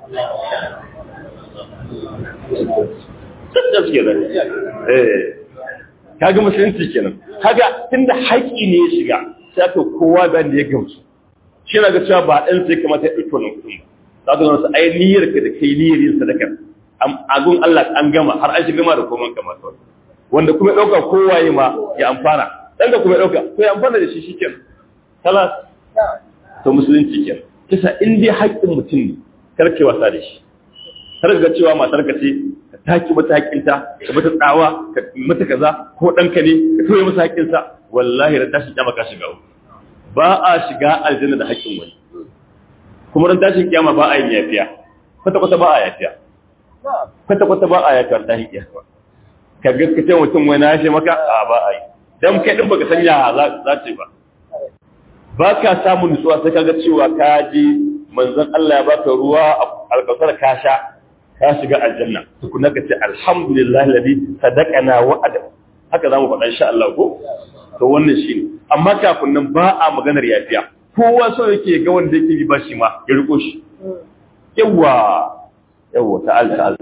da suke da eh kaga musulunci kenan kaga tunda haƙi ne ya shiga sai aka kowa da ya gamsu shi na ga cewa ba dan sai kamata ya dauki wannan kudin ba ka ga ai niyyar ka da kai niyyar yin sadaka am agun Allah an gama har an shiga ma da komai kamar to wanda kuma dauka kowaye ma ya amfana dan da kuma dauka to ya amfana da shi shikenan salas to musulunci kenan kisa in dai haƙƙin mutum ne karke wasa da shi har ga cewa matar ka ce ka taki mata hakinta ka mata tsawa ka mata kaza ko danka ne ka toye masa hakinsa wallahi ran tashin kiyama ka shiga ba a shiga aljanna da hakkin wani kuma ran tashin kiyama ba a yin yafiya kwata kwata ba a yafiya kwata kwata ba a yafiya ta hikiya ka ga kace mutum wani ya ce maka a ba a yi dan kai din baka san ya za ce ba ba ka samu nutsuwa sai kaga cewa ka ji manzon Allah ya baka ruwa alƙasar ka sha ka shiga aljanna tukuna ka ce alhamdulillah alladhi sadaqana wa'ada haka zamu faɗa insha Allah ko to wannan shine amma kafin nan ba a maganar yafiya kowa so yake ga wanda yake bi bashi ma ya riko shi yawa yawa ta'al ta'al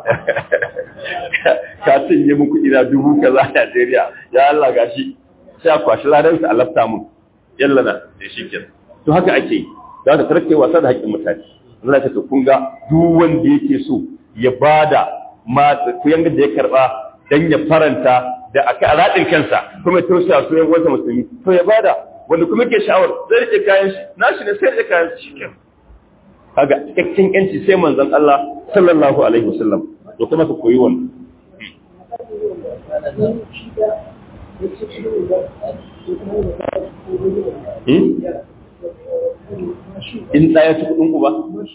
ka tinye muku ina dubu kaza a Najeriya ya Allah gashi sai a kwashi ladan sa alafta mun yalla na da shikenan to haka ake za ka tarke wasa da haƙƙin mutane Allah ya ce kun ga duk wanda yake so ya bada ma kuyan da ya karba dan ya faranta da aka aladin kansa kuma to sai so yan wata musulmi to ya bada wanda kuma yake sha'awar zai rike kayan shi nashi ne sai rike kayan shi shikenan kaga cikakken yanci sai manzon Allah sallallahu alaihi wasallam to kuma ka koyi wannan in ɗaya ci kuɗin uba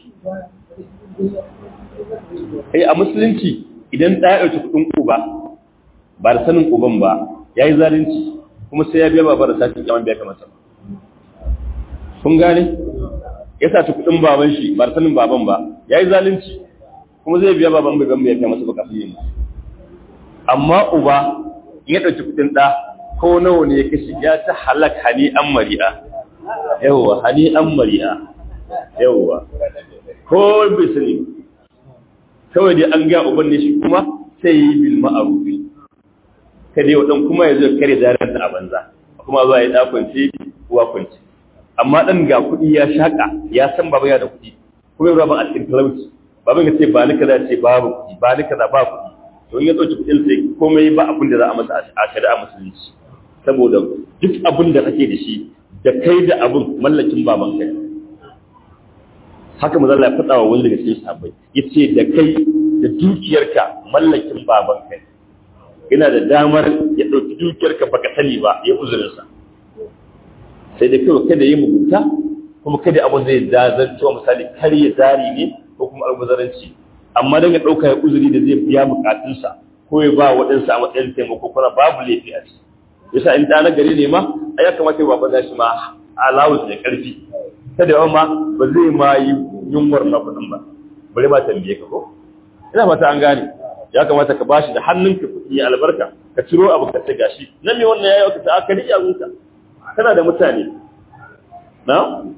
eh a musulunci idan ɗaya ci kuɗin uba ba da sanin uban ba ya yi zalunci kuma sai ya biya babar da sashi kyaman biya kamar sa kun gane ya sa ci kuɗin baban shi ba da sanin baban ba ya yi zalunci kuma zai biya baban bai ban biya kamar sa ba kafin yin amma uba in ya ɗauki kuɗin ɗa ko nawa ne ya kashi ya ta halak hani an mari'a yawwa hani an mari'a yawwa ko bai sani kawai dai an ga uban ne shi kuma sai yi bil ma'arufi kada yau dan kuma ya zo kare zaran da a banza kuma zuwa ya dakwance uwa kwance amma dan ga kuɗi ya shaka ya san baba ya da kuɗi kuma ya ba a cikin talauci baban ya ce ba ni kaza ce babu kuɗi ba ni kaza ba kuɗi to in ya tsoci kuɗin sai komai ba abin da za a masa a shari'a musulunci saboda duk abin da kake da shi da kai da abin mallakin baban kai haka maza Allah ya faɗa wa wani daga cikin sahabbai yace da kai da dukiyarka mallakin baban kai ina da damar ya ɗauki dukiyarka baka sani ba ya uzurin sa sai da kai kada yi mugunta kuma kada abin zai dazanto misali kar ya dari ne ko kuma almuzaranci amma dan ya ɗauka ya uzuri da zai biya bukatunsa ko ya ba waɗansu a matsayin taimako kuma babu laifi a ciki yasa in ɗana gari ne ma a ya kamata ba ba shi ma alawus da ƙarfi kada yawan ma ba zai ma yi yunwar na kuɗin ba bari ma tambaye ka ko ina mata an gane ya kamata ka bashi da hannunka kuɗi albarka ka ciro abu ka ce gashi nan ne wannan yayi ka ta aka riƙe abunka kana da mutane na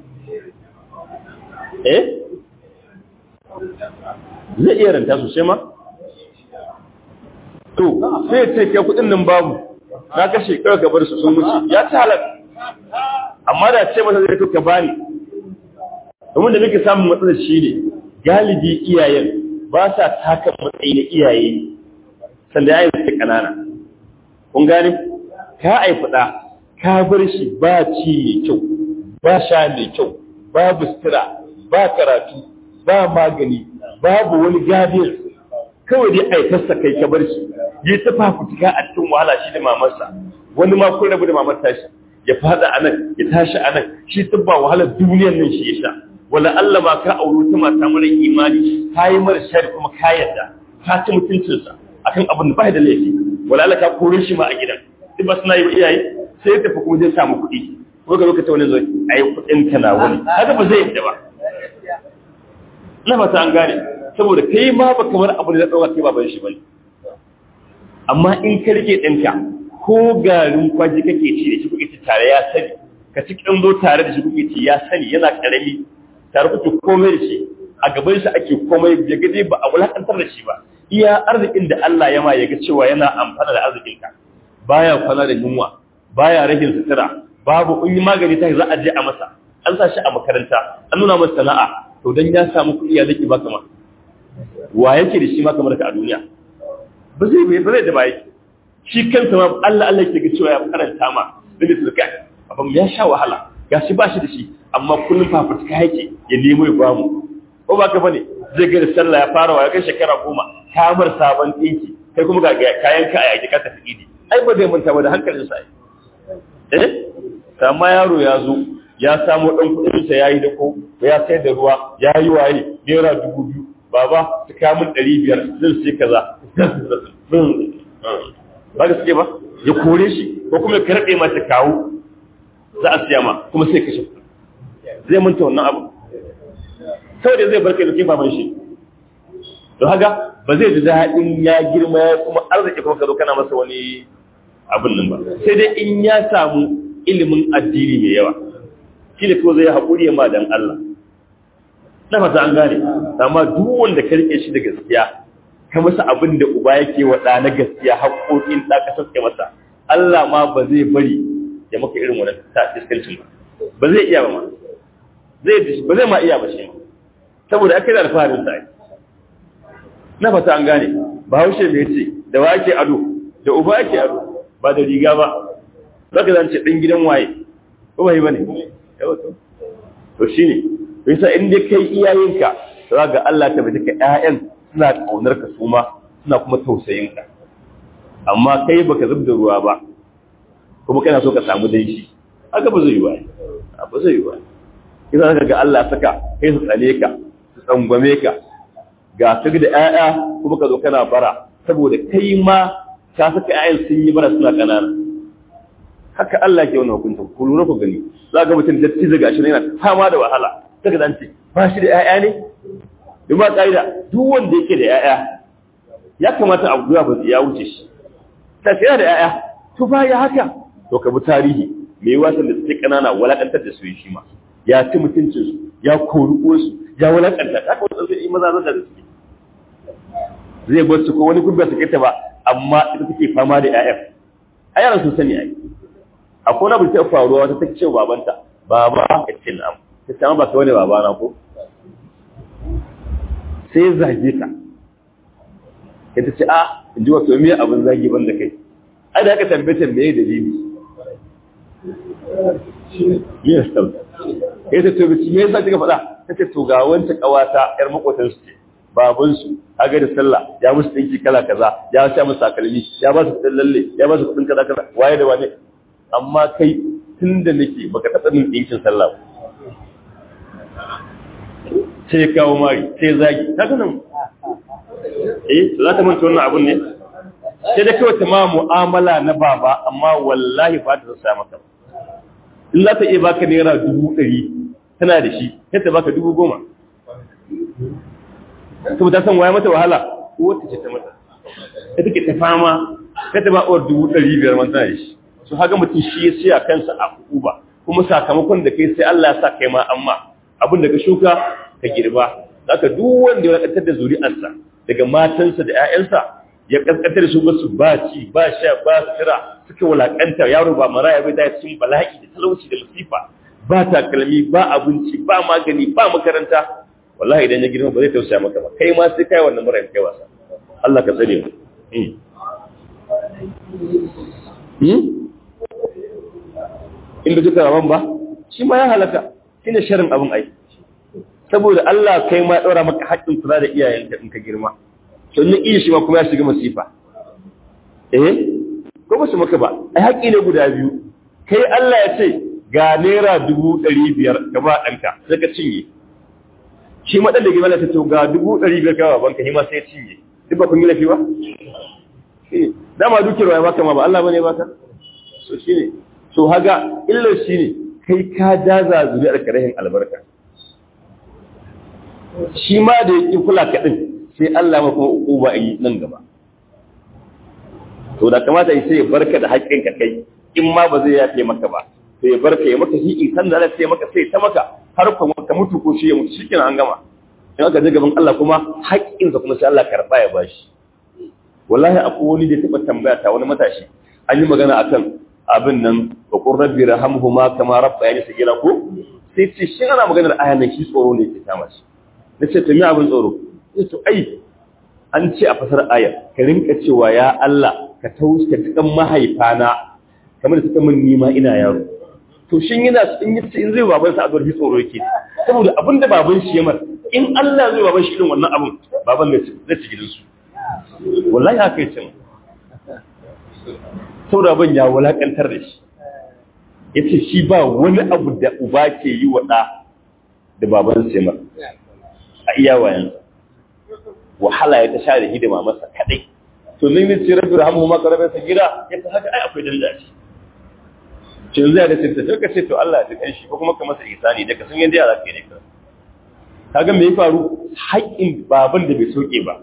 eh zai iya ranta sosai ma to sai ya ce kai kuɗin nan babu na kashe kawai ka bar su sun wuce ya ci halaka amma da ce masa zai ka bani domin da muke samun matsalar shi ne galibi iyayen ba sa taka matsayi na iyaye sanda ya yi su kanana kun gane ka aifi ɗa ka bar shi ba ci mai kyau ba sha mai kyau babu sutura ba karatu ba magani babu wani gadiyar kawai dai aikarsa kai ka bar shi yi ta fafutuka a cikin wahala shi da mamarsa wani ma kun rabu da mamar tashi ya fada a nan ya tashi a nan shi tabba wahalar duniyar nan shi ya sha wala Allah ma ka auro ta mata mara imani ka yi mara shari kuma ka yarda ka ci mutuncinsa akan abin da ba da laifi wala Allah ka kore shi ma a gidan duk ba suna yi wa iyaye sai ya tafi kuma zai samu kuɗi ko ga lokacin wani zai a yi kuɗin ka na wani haka ba zai yadda ba na fata an gane saboda kai ma ba kamar abu da ɗauka kai baban shi bane amma in ka rike ɗinka ko garin kwaji kake ci da shi kuke ci tare ya sani ka ci kin zo tare da shi kuke ci ya sani yana karami tare kuke komai da shi a gaban shi ake komai ya gaje ba a wulakantar da shi ba iya arzikin da Allah ya ma ya ga cewa yana amfana da arzikin ka baya kwana da yunwa baya rahin sutura babu in yi magani ta za a je a masa an sa shi a makaranta an nuna masa sana'a to dan ya samu kuɗi ya zaki ba kama wa yake da shi ma kamar ka a duniya ba zai ba zai da ba yake shi kansa ma Allah Allah yake ga cewa ya karanta ma da su kai abin ya sha wahala gashi ba shi da shi amma kullum fafutuka yake ya nemo ya bamu ko ba ka bane zai ga sallah ya fara wa ya kai shekara goma kamar sabon dinki kai kuma ga kayan ka a yaki ka tafi idi ai ba zai manta ba da hankalin sa eh amma yaro ya zo ya samu dan kudin sa yayi da ko ya sai da ruwa yayi waye naira dubu biyu baba ta kawo min ɗari biyar zan sai kaza ba ga suke ba ya kore shi ko kuma ya karɓe mata kawo za a siya ma kuma sai kashe zai manta wannan abu saboda zai barka da kifaman shi don haka ba zai ji daɗin ya girma ya kuma arziki kuma ka zo kana masa wani abin nan ba sai dai in ya samu ilimin addini mai yawa shi ne ko zai haƙuri ma dan Allah na fata an gane amma duk wanda ka rike shi da gaskiya ka masa abin da uba yake wa ɗa na gaskiya haƙoƙin ɗa ka saske masa Allah ma ba zai bari ya maka irin wannan iskancin ba ba zai iya ba ma zai ba zai ma iya ba shi saboda aka yi da alfaharin sa na fata an gane ba haushe mai ce da wake ado da uba yake ado ba da riga ba zaka zance ɗan gidan waye ko bai bane to shine bisa in dai kai iyayenka za ga Allah ta bada ka ƴaƴan suna kaunar ka su ma suna kuma tausayin ka amma kai baka zub da ruwa ba kuma kana so ka samu danshi haka ba zai yi ba ba zai yi ba idan ka ga Allah saka kai su tsale ka su tsangwame ka ga kaga da ƴaƴa kuma ka zo kana bara saboda kai ma ka saka ƴaƴan sun yi bara suna kanana haka Allah ke wannan hukuncin ku lura ku gani za ga mutum datti daga shi yana fama da wahala saka dan ce ba shi da ƴaƴa ne duk ba kaida duk wanda yake da ƴaƴa ya kamata a guya ba ya wuce shi sai yana da ƴaƴa to ba ya haka to ka bi tarihi me wasan da suke kanana walakantar da su shi ma ya ci mutuncin su ya kori su ya walakanta haka wannan sai maza zan da su zai bar su ko wani gurbe su kaita ba amma ita take fama da ƴaƴa ayaran sun sani ai akwai na bulta faruwa wata take cewa babanta baba ya ce na'am ta ce ba kawai ne babana ko sai zage ka ita ce a in ji wato miya abin zagi ban da kai ai da aka tambaye me dalili yes tab ita to bici me yasa kika faɗa tace to ga wancan kawata yar makotan su ce baban su aga da sallah ya musu dinki kala kaza ya sa musu takalmi ya ba su kudin lalle ya ba su kudin kaza kaza waye da wane amma kai tunda nake baka taɓa min dinkin sallah ba sai kawo mari sai zagi ta ganin eh za ta manta wannan abun ne sai da kawai ta ma mu'amala na baba amma wallahi ba ta sa maka in za ta iya baka naira dubu ɗari tana da shi sai ta baka dubu goma to ta san waye mata wahala ko wata ce ta mata sai take ta fama sai ta ba uwar dubu ɗari biyar man tana da shi so haka mutum shi ya siya kansa a uba kuma sakamakon da kai sai Allah ya sa kai ma amma abin da ka shuka ka girba zaka duk wanda ya kantar da zuri'arsa daga matansa da ƴaƴansa ya kaskantar su basu ba ci ba sha ba tsira suka walakanta yaro ba maraya bai da cikin bala'i da talauci da musifa ba takalmi ba abinci ba magani ba makaranta wallahi idan ya girma ba zai tausaya maka ba kai ma sai kai wannan marayin kai wasa Allah ka tsare mu hmm inda duka rawan ba shi ma ya halaka shine sharrin abin ai saboda Allah kai ma daura maka haƙƙin kula da iyayenka in ka girma to ne iya shi ma kuma ya shiga masifa eh ko ba su maka ba ai haƙƙi ne guda biyu kai Allah ya ce ga naira dubu ɗari biyar ka ba ɗanka sai ka cinye shi ma ɗan da girma ta to ga dubu ɗari biyar ka ba banka shi ma sai ya cinye duk ba kun yi lafi ba eh dama dukiyar ya baka ma ba Allah bane baka so shine so haga illar shine kai ka daza zuriyar karahin albarka shi ma da yake kula ka din sai Allah ma kuma uba yi nan gaba to da kamata sai ya barka da haƙƙin ka kai in ma ba zai yafe maka ba sai ya barka ya maka shi san da Allah sai maka sai ta maka har ka mutu ko shi ya mutu shikenan an gama in aka je gaban Allah kuma haƙƙin sa kuma sai Allah karba ya bashi wallahi akwai wani da taba tambaya ta wani matashi an yi magana akan abin nan wa qur rabbi rahamhuma kama rabbayani sagira ko sai ce shi ana maganar ayan nan shi tsoro ne ke kama shi nace to me abin tsoro sai to ai an ce a fasar ayar ka rinka cewa ya Allah ka tauska cikin mahaifana kamar da suka min nima ina yaro to shin yana in yi in zai baban sa azurfi tsoro yake saboda abin da baban shi ya mar in Allah zai baban shi irin wannan abin baban ne zai ci gidansu wallahi haka yace mu saboda ban ya wulakantar da shi yace shi ba wani abu da uba ke yi wa da da baban sai mar a iya wayan wahala ya ta sha da hidima masa kadai to ne ne ce rabbi rahmu ma karabe sa gida yace haka ai akwai daraja ce cin zai da tinta to kace to Allah ya kai shi ko kuma ka masa ihsani da ka san yanda ya zaka yi ka kaga me ya faru haƙin baban da bai soke ba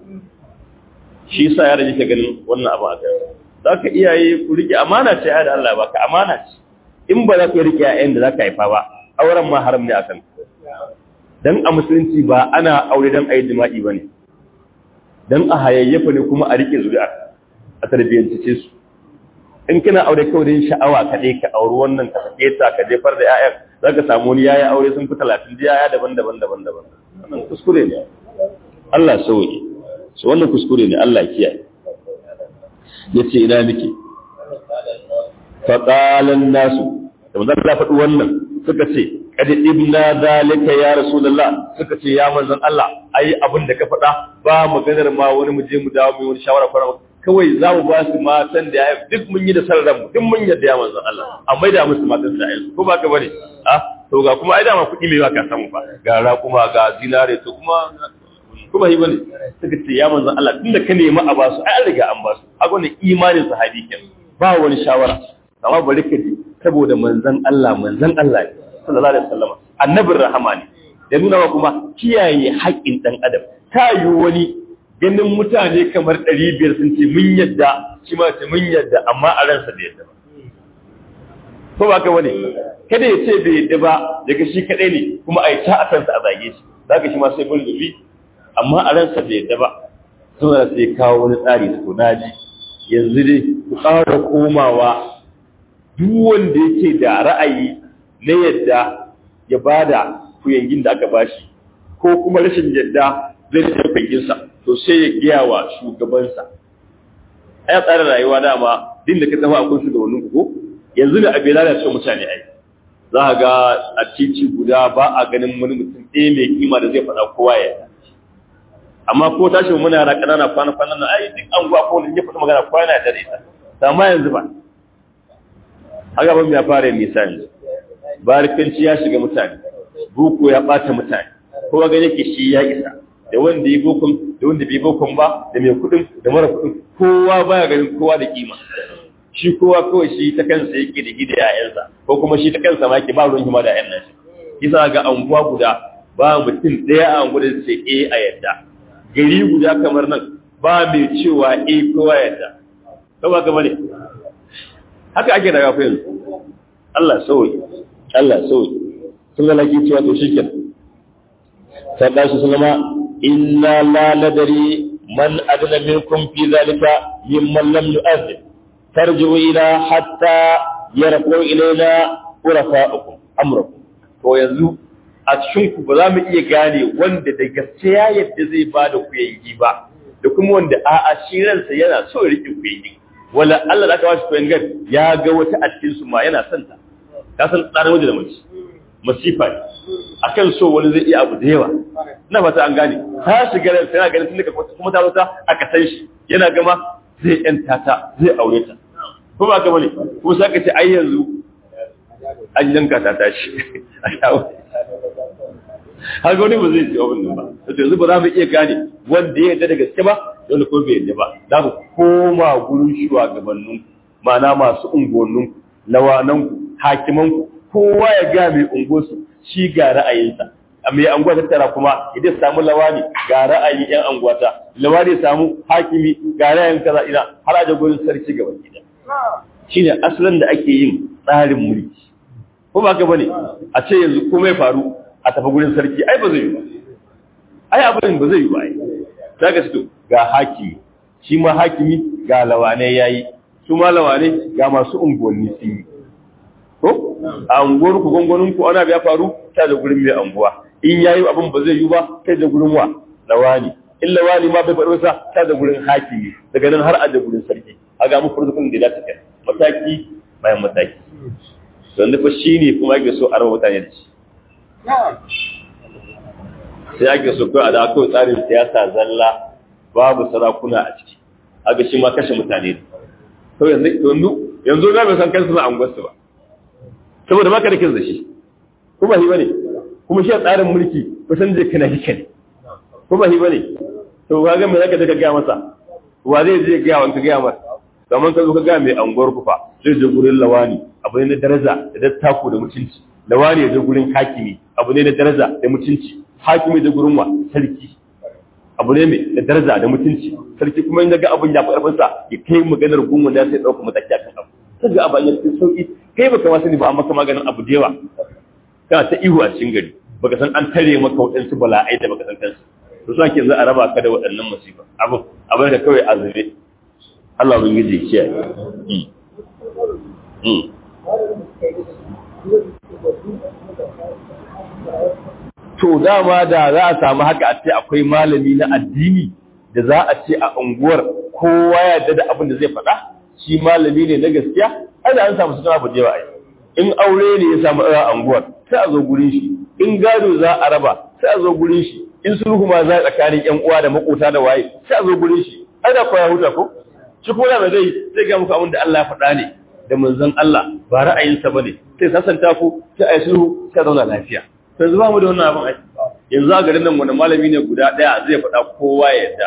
shi yasa yaro yake ganin wannan abu a kai zaka iyaye ku rike amana ce ai da Allah baka amana ce in ba za ku rike ƴaƴan da zaka haifa ba auren ma haram ne akan dan a musulunci ba ana aure dan ayi jima'i bane dan a hayayyafa ne kuma a rike zuri'a a tarbiyyantace su in kana aure kawai din sha'awa ka dai ka auri wannan ka sake ta ka jefar da ƴaƴan zaka samu wani yayi aure sun fi talatin da yaya daban-daban daban-daban wannan kuskure ne Allah sauke so wannan kuskure ne Allah kiyaye yace ina nake fa qalan nasu da manzon Allah faɗi wannan suka ce kad ibna zalika ya rasulullah suka ce ya manzon Allah ai abin da ka faɗa ba maganar ma wani mu je mu dawo mu wani shawara fara kawai za mu ba su matan da ya duk mun yi da sarran mu duk mun yadda ya manzon Allah amma da musu matan da ayyuka ko ba ka bane ah to ga kuma ai da ma kuɗi mai ba ka samu fa ga ra kuma ga zinare to kuma kuma yi bane suka ce ya manzon Allah tunda ka nemi a basu ai an riga an basu haka wannan imanin sahabi kenan ba wani shawara amma bari ka ji saboda manzon Allah manzon Allah sallallahu alaihi wasallam annabin rahama ne da nuna wa kuma kiyaye haƙƙin dan adam ta yi wani ganin mutane kamar ɗari biyar sun ce mun yadda shi ma ce mun yadda amma a ransa bai yadda ba ko ba ka wani kada ya ce bai yadda ba daga shi kaɗai ne kuma a yi ta a kansa a zage shi za ka shi ma sai bin zubi amma a ransa bai yadda ba saboda sai kawo wani tsari da to naji yanzu dai ku ƙara komawa duk wanda yake da ra'ayi na yadda ya bada kuyangin da aka bashi ko kuma rashin yadda zai da kuyanginsa to sai ya giya wa shugabansa ai tsara rayuwa dama din da ka zama akwai shugabannin ku yanzu da abin da ce mutane ai za ka ga a titi guda ba a ganin wani mutum ɗaya mai kima da zai faɗa kowa ya amma ko tashi muna yara ƙanana kwana kwana na ai duk an gwa ko wani ya faɗi magana kowa yana da ita amma yanzu ba haka ban ya fara nisa yanzu barikanci ya shiga mutane buku ya ɓata mutane kowa gani yake shi ya isa da wanda yi bokon da wanda bai bokon ba da mai kudin da mara kudin kowa baya ganin kowa da kima shi kowa kawai shi ta kansa yake da gida yayansa ko kuma shi ta kansa ma yake ba ruwan hima da yayan nashi kisa ga anguwa guda ba mutum daya a anguwa da sai eh a yadda gari guda kamar nan ba mai cewa eh kowa yadda kuma ga bane haka ake daga fa yanzu Allah sauyi Allah sauyi sun ga laki cewa to shikenan sai da su sun ma inna la nadari man adna minkum fi zalika mimman lam yu'azzib tarji'u ila hatta yarfu ilayna urafa'ukum amrakum to yanzu a cikin ku ba za mu iya gane wanda da gaskiya yadda zai bada ku yayi ba da kuma wanda a'a shi ransa yana so ya rike ku yayi wala Allah da aka washi ku yayi ya ga wata a cikin su ma yana son ta ka san tsarin waje da mace masifa ne akan so wani zai iya abu da yawa ina fata an gane ta shiga ran tana ganin tunda kuma ta rota aka san shi yana gama zai yanta ta zai aure ta ko ba ka bane ko sai ka ce ai yanzu an yanka ta tashi har ga wani ba zai ji abin nan ba to yanzu ba za mu iya gane wanda ya yarda da gaske ba wanda ko bai yarda ba za mu koma gurin shugabannin ma'ana masu unguwannin lawananku hakimanku kowa ya ga mai ungosu shi ga ra'ayinsa a mai anguwa ta tara kuma idan samu lawani ga ra'ayin yan anguwata lawani samu hakimi ga ra'ayin kaza ina har a gurin sarki gaba gida shine asalin da ake yin tsarin mulki ko ba ka bane a ce yanzu komai faru a tafi gurin sarki ai ba zai yi ba ai abin ba zai yi ba ai zaka fito ga hakimi shi ma hakimi ga lawane yayi su ma lawane ga masu unguwanni sun yi ko a unguwar ku gongonin ku ana ya faru ta da gurin mai anguwa in yayi abin ba zai yi ba kai da gurin wa lawani in lawani ma bai faɗo sa ta da gurin hakimi daga nan har a da gurin sarki a ga mu furzukun da za ta kai mataki bayan mataki don nufa shi ne kuma ake so a raba mutane da shi sai ake so kawai a da kawai tsarin siyasa zalla babu sarakuna a ciki aga shi ma kashe mutane to yanzu yanzu ga bai san kansu na anguwarsu ba saboda baka da kin da shi kuma hi bane kuma shi tsarin mulki kusan je kana hike ne kuma hi bane to kaga me zaka daga ga masa wa zai je ga wanka ga masa kamar ka zo ka ga mai anguwar ku fa zai je gurin lawani abu ne na daraja da dattako da mutunci lawani ya je gurin hakimi abu ne na daraja da mutunci hakimi da gurin wa sarki abu ne mai da daraja da mutunci sarki kuma in ga abun ya fi karfin sa ya kai maganar gungun da sai dauka mataki akan abu kaga abin ya fi sauki kai baka ma sani ba amma ka maganin abu da yawa kana ta ihu a cikin gari baka san an tare maka wadansu bala'ai da baka san kansu to so ake za a raba ka da waɗannan musiba abu abin da kawai azube Allah bin gije kiyaye mm to dama da za a samu haka a ce akwai malami na addini da za a ce a unguwar kowa ya yarda da abin da zai faɗa shi malami ne na gaskiya ai da an samu su abu da yawa ai in aure ne ya samu a unguwar sai a zo gurin shi in gado za a raba sai a zo gurin shi in sulhu ma za a tsakanin ƴan uwa da makota da waye sai a zo gurin shi ai da koya huta ko shi kuma mai dai zai ga muku abin da Allah ya faɗa ne da manzon Allah ba ra'ayinsa bane sai sasanta ku sai ai sulhu sai zauna lafiya yanzu ba mu da wannan abin ai yanzu a garin nan wani malami ne guda daya zai faɗa kowa ya yarda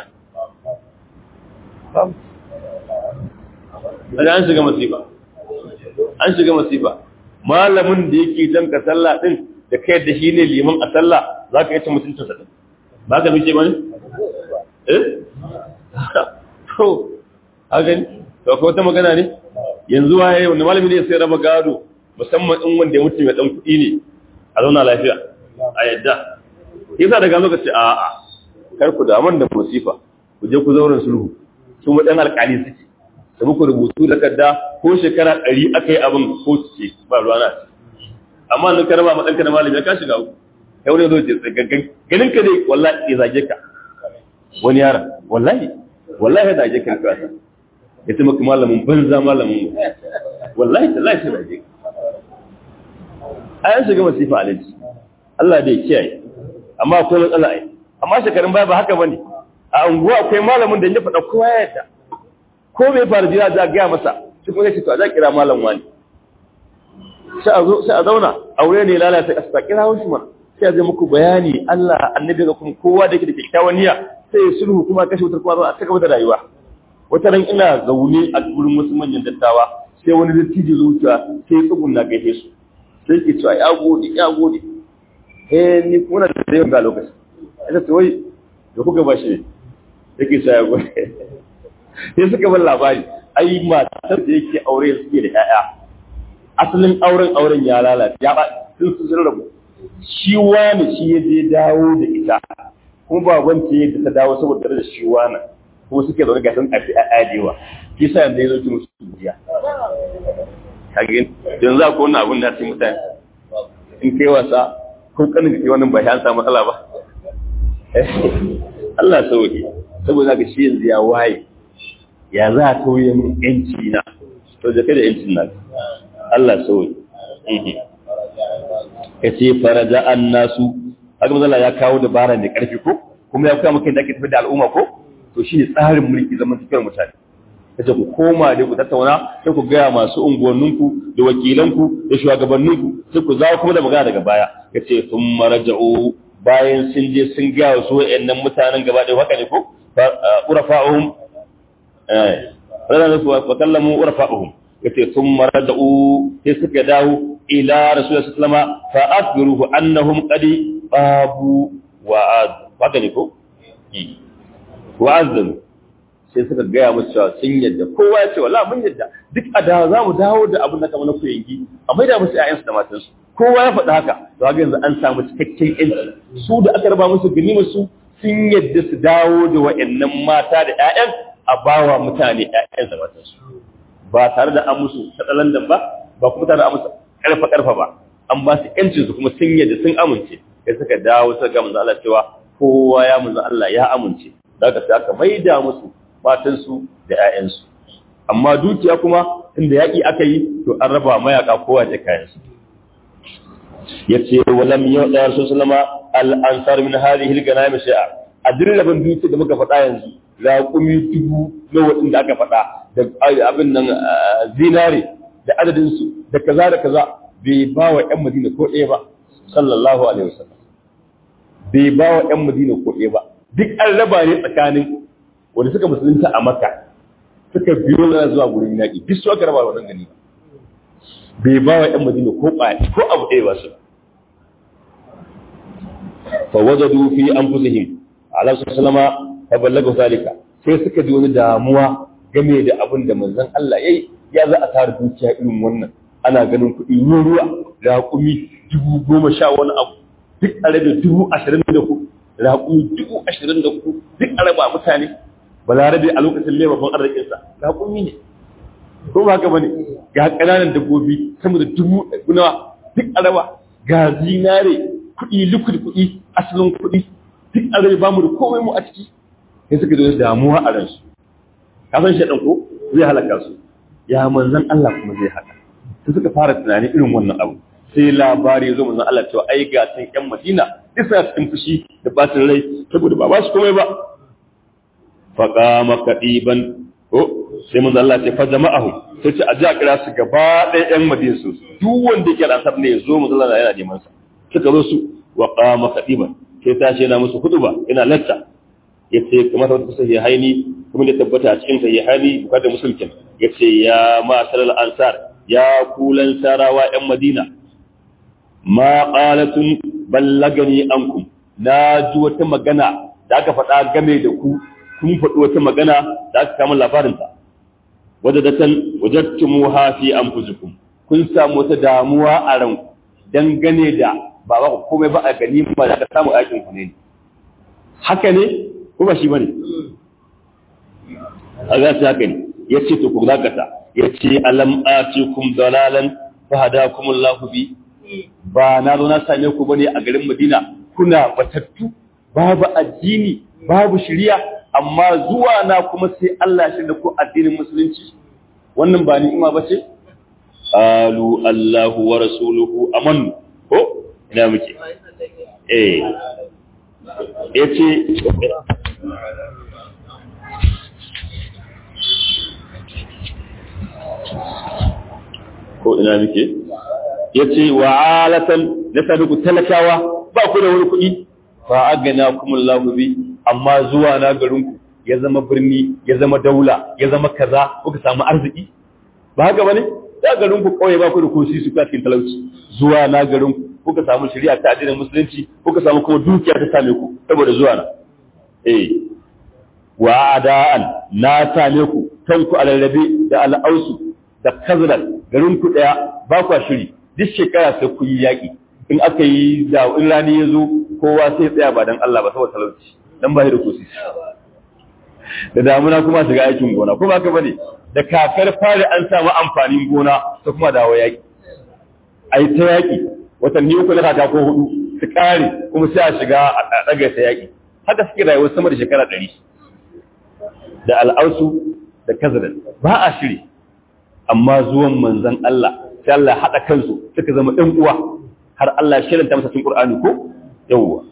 an shiga masifa an shiga masifa malamin da yake danka sallah din da kai da shi ne liman a sallah zaka yi ta mutuncin sa din ba ka nuke bane eh to hagan to ko ta magana ne yanzu waye wani malami ne sai raba gado musamman in wanda ya mutu mai dan kuɗi ne a zauna lafiya a yadda yasa daga lokaci a a kar ku da man da musifa ku je ku zauren sulhu su mu dan alƙali suke da muku rubutu da kadda ko shekara ɗari akai abin ko ce ba ruwa na amma nan karama ma danka da malami ka shiga uku kai wani zo ce gaggan ganin ka dai wallahi ya zage ka wani yara wallahi wallahi ya zage ka ka ya ce maka malamin banza malamin wallahi tallahi sai zage ka ayan shiga masifa alaji Allah dai kiyaye amma akwai matsala ai amma shekarun baya ba haka bane a unguwa akwai malamin da ya faɗa kowa ya yarda ko bai fara jira za ga masa shi kuma yace to a za kira malam wani sai a zo sai a zauna aure ne lalata kasa kira wani ma sai a zai muku bayani Allah annabi ga kuma kowa da yake da kyakkyawan niyya sai sulhu kuma kashe wutar kuma a saka da rayuwa wata ran ina zaune a gurin wasu manyan dattawa sai wani dattijo zuciya sai tsugunna gaishe su sai ke cewa ya gode ya gode eh ni kuna da yawan ga lokaci ita ce wai da kuka ba shi yake cewa ya gode sai suka bar labari ai matar da yake aure suke da ƴaƴa asalin auren auren ya lalace ya ba sun sun rabu shi wani shi ya je dawo da ita kuma baban ce yadda ta dawo saboda da shi wani kuma suke zaune ga sun afi ƴaƴa kisa yanzu ya zo ki musu jiya kage yanzu akwai wannan abun da sai mutane in kai wasa ko kanin kai wannan ba ya samu matsala ba Allah sauke saboda ga shi yanzu ya waye ya za a tauye min yanci na to da kai da yancin nan Allah sauke yace faraja annasu haka manzo ya kawo dabara da karfi ko kuma ya kawo maka da ake tafi da al'umma ko to shine tsarin mulki zaman tafiyar mutane kace ku koma da ku tattauna sai ku ga masu unguwanninku da wakilanku da shugabanninku sai ku zawo kuma da magana daga baya kace thumma raja'u bayan sun je sun ga su wayannan mutanen gaba da haka ne ko urafa'uhum eh ranan su wa kallamu urafa'uhum kace thumma raja'u sai suka dawo ila rasulullahi sallallahu alaihi wasallam fa akhbiruhu annahum qad babu wa'ad haka ne ko wa'azin sai suka gaya musu cewa sun yadda kowa ya ce wala mun yadda duk a da za mu dawo da abin da kamar na koyangi a maida musu ƴaƴansu da matansu kowa ya faɗa haka to haka yanzu an samu cikakken ƴanci su da aka raba musu ganimar su sun yadda su dawo da wa'annan mata da ƴaƴan a bawa mutane ƴaƴan da matansu ba tare da an musu katsalandan ba ba kuma tare da an musu ƙarfa ƙarfa ba an ba su ƴancin su kuma sun yadda sun amince sai suka dawo suka ga manzo Allah cewa kowa ya manzo Allah ya amince daga sai aka maida musu matansu da ‘ya'yansu. Amma dukiya kuma inda yaƙi aka yi, to an raba mayaƙa kowa da kayansu. Ya ce, walam yau ɗaya su sulama al'ansar min hali hilgana mai shi'a, a dirin rabin dukiya da muka faɗa yanzu, raƙumi dubu na waɗanda aka faɗa da abin nan zinare da adadinsu da kaza da kaza bai ba wa ‘yan Madina ko ɗaya ba, sallallahu Alaihi wasallam. Bai ba wa ‘yan Madina ko ɗaya ba, duk an raba ne tsakanin wanda suka musulunta a Makka suka biyo na zuwa gurin yaƙi, duk su aka raba wannan gani. Bai ba wa ‘yan Madina ko ɓaya ko abu ɗaya ba su. Fa wajadu fi anfusihim ala sallama fa ballaga zalika, sai suka ji wani damuwa game da abin da manzon Allah yayi, ya za a tara dukiya irin wannan. Ana ganin kuɗi yin ruwa raƙumi dubu goma sha wani abu duk a rabe dubu ashirin da ku raƙumi dubu ashirin da ku duk a raba mutane balarabe a lokacin mai babban arzikinsa raƙumi ne ko ba haka bane ga ƙananan dabbobi sama da dubu nawa duk a raba ga zinare kuɗi liquid kuɗi asalin kuɗi duk a rabe bamu da komai mu a ciki sai suka zo damuwa a ransu ka san shaɗan ko zai halaka su ya manzon Allah kuma zai haka su suka fara tunani irin wannan abu sai labari ya zo manzon Allah cewa ai ga san ƴan Madina duk suna cikin fushi da bacin rai saboda ba ba su komai ba fa qama qadiban ko sai manzon Allah ya fa jama'ahu sai ce a ji a kira su gaba ɗaya ƴan Madina su duk wanda yake da ansar ne ya zo manzon Allah yana neman sa suka zo su wa qama qadiban sai tashi yana musu huduba yana lacca yace kamar wata sai haini kuma da tabbata a cikin sahihaini bukata musulkin yace ya ma'asharal ansar ya kulan sarawa ‘yan Madina, ma ƙalatun ballagani ankum, na ji wata magana da aka faɗa game da ku, kun faɗi wata magana da aka kama labarinta, wadda da san wajattumu hafi an fuzukum, kun samu wata damuwa a ranku dangane da ba ba ku komai ba a gani ba da aka samu aikin ku ne. Haka ne, ko ba shi ba ne? A gasi haka ne, ya ce to ku zakata. yace alam atikum dalalan fahadakum Allah bi ba na zo na same ku bane a garin Madina kuna batattu babu addini babu shari'a amma zuwa na kuma sai Allah shi da ku addinin musulunci wannan ba ni'ima bace alu Allahu wa rasuluhu aman ko ina muke eh yace ko ina muke yace wa alatan nasaduku talakawa ba ku da wani kuɗi fa aganakumullahu bi amma zuwa na garinku ya zama birni ya zama daula ya zama kaza kuka samu arziki ba haka bane da garinku kawai ba ku da kusi su cikin talauci zuwa na garinku kuka samu shari'a ta addinin musulunci kuka samu kuma dukiya ta same ku saboda zuwa na eh wa adaan na same ku kanku alarrabe da al'ausu da kazran garin ku daya ba ku shiri duk shekara sai ku yi yaki in aka yi da in rani yazo kowa sai tsaya ba dan Allah ba saboda talauci dan ba da kusi da damuna kuma shiga aikin gona kuma haka bane da kakar fari an samu amfanin gona ta kuma dawo yaki ai ta yaki watanni uku na kaka ko hudu su kare kuma sai a shiga a daga ta yaki haka suke rayuwar sama da shekara ɗari da al'ausu da kazran ba a shiri amma zuwan manzon Allah sai Allah hada kansu suka zama ɗan uwa har Allah ya shiranta masa cikin Qur'ani ko yawwa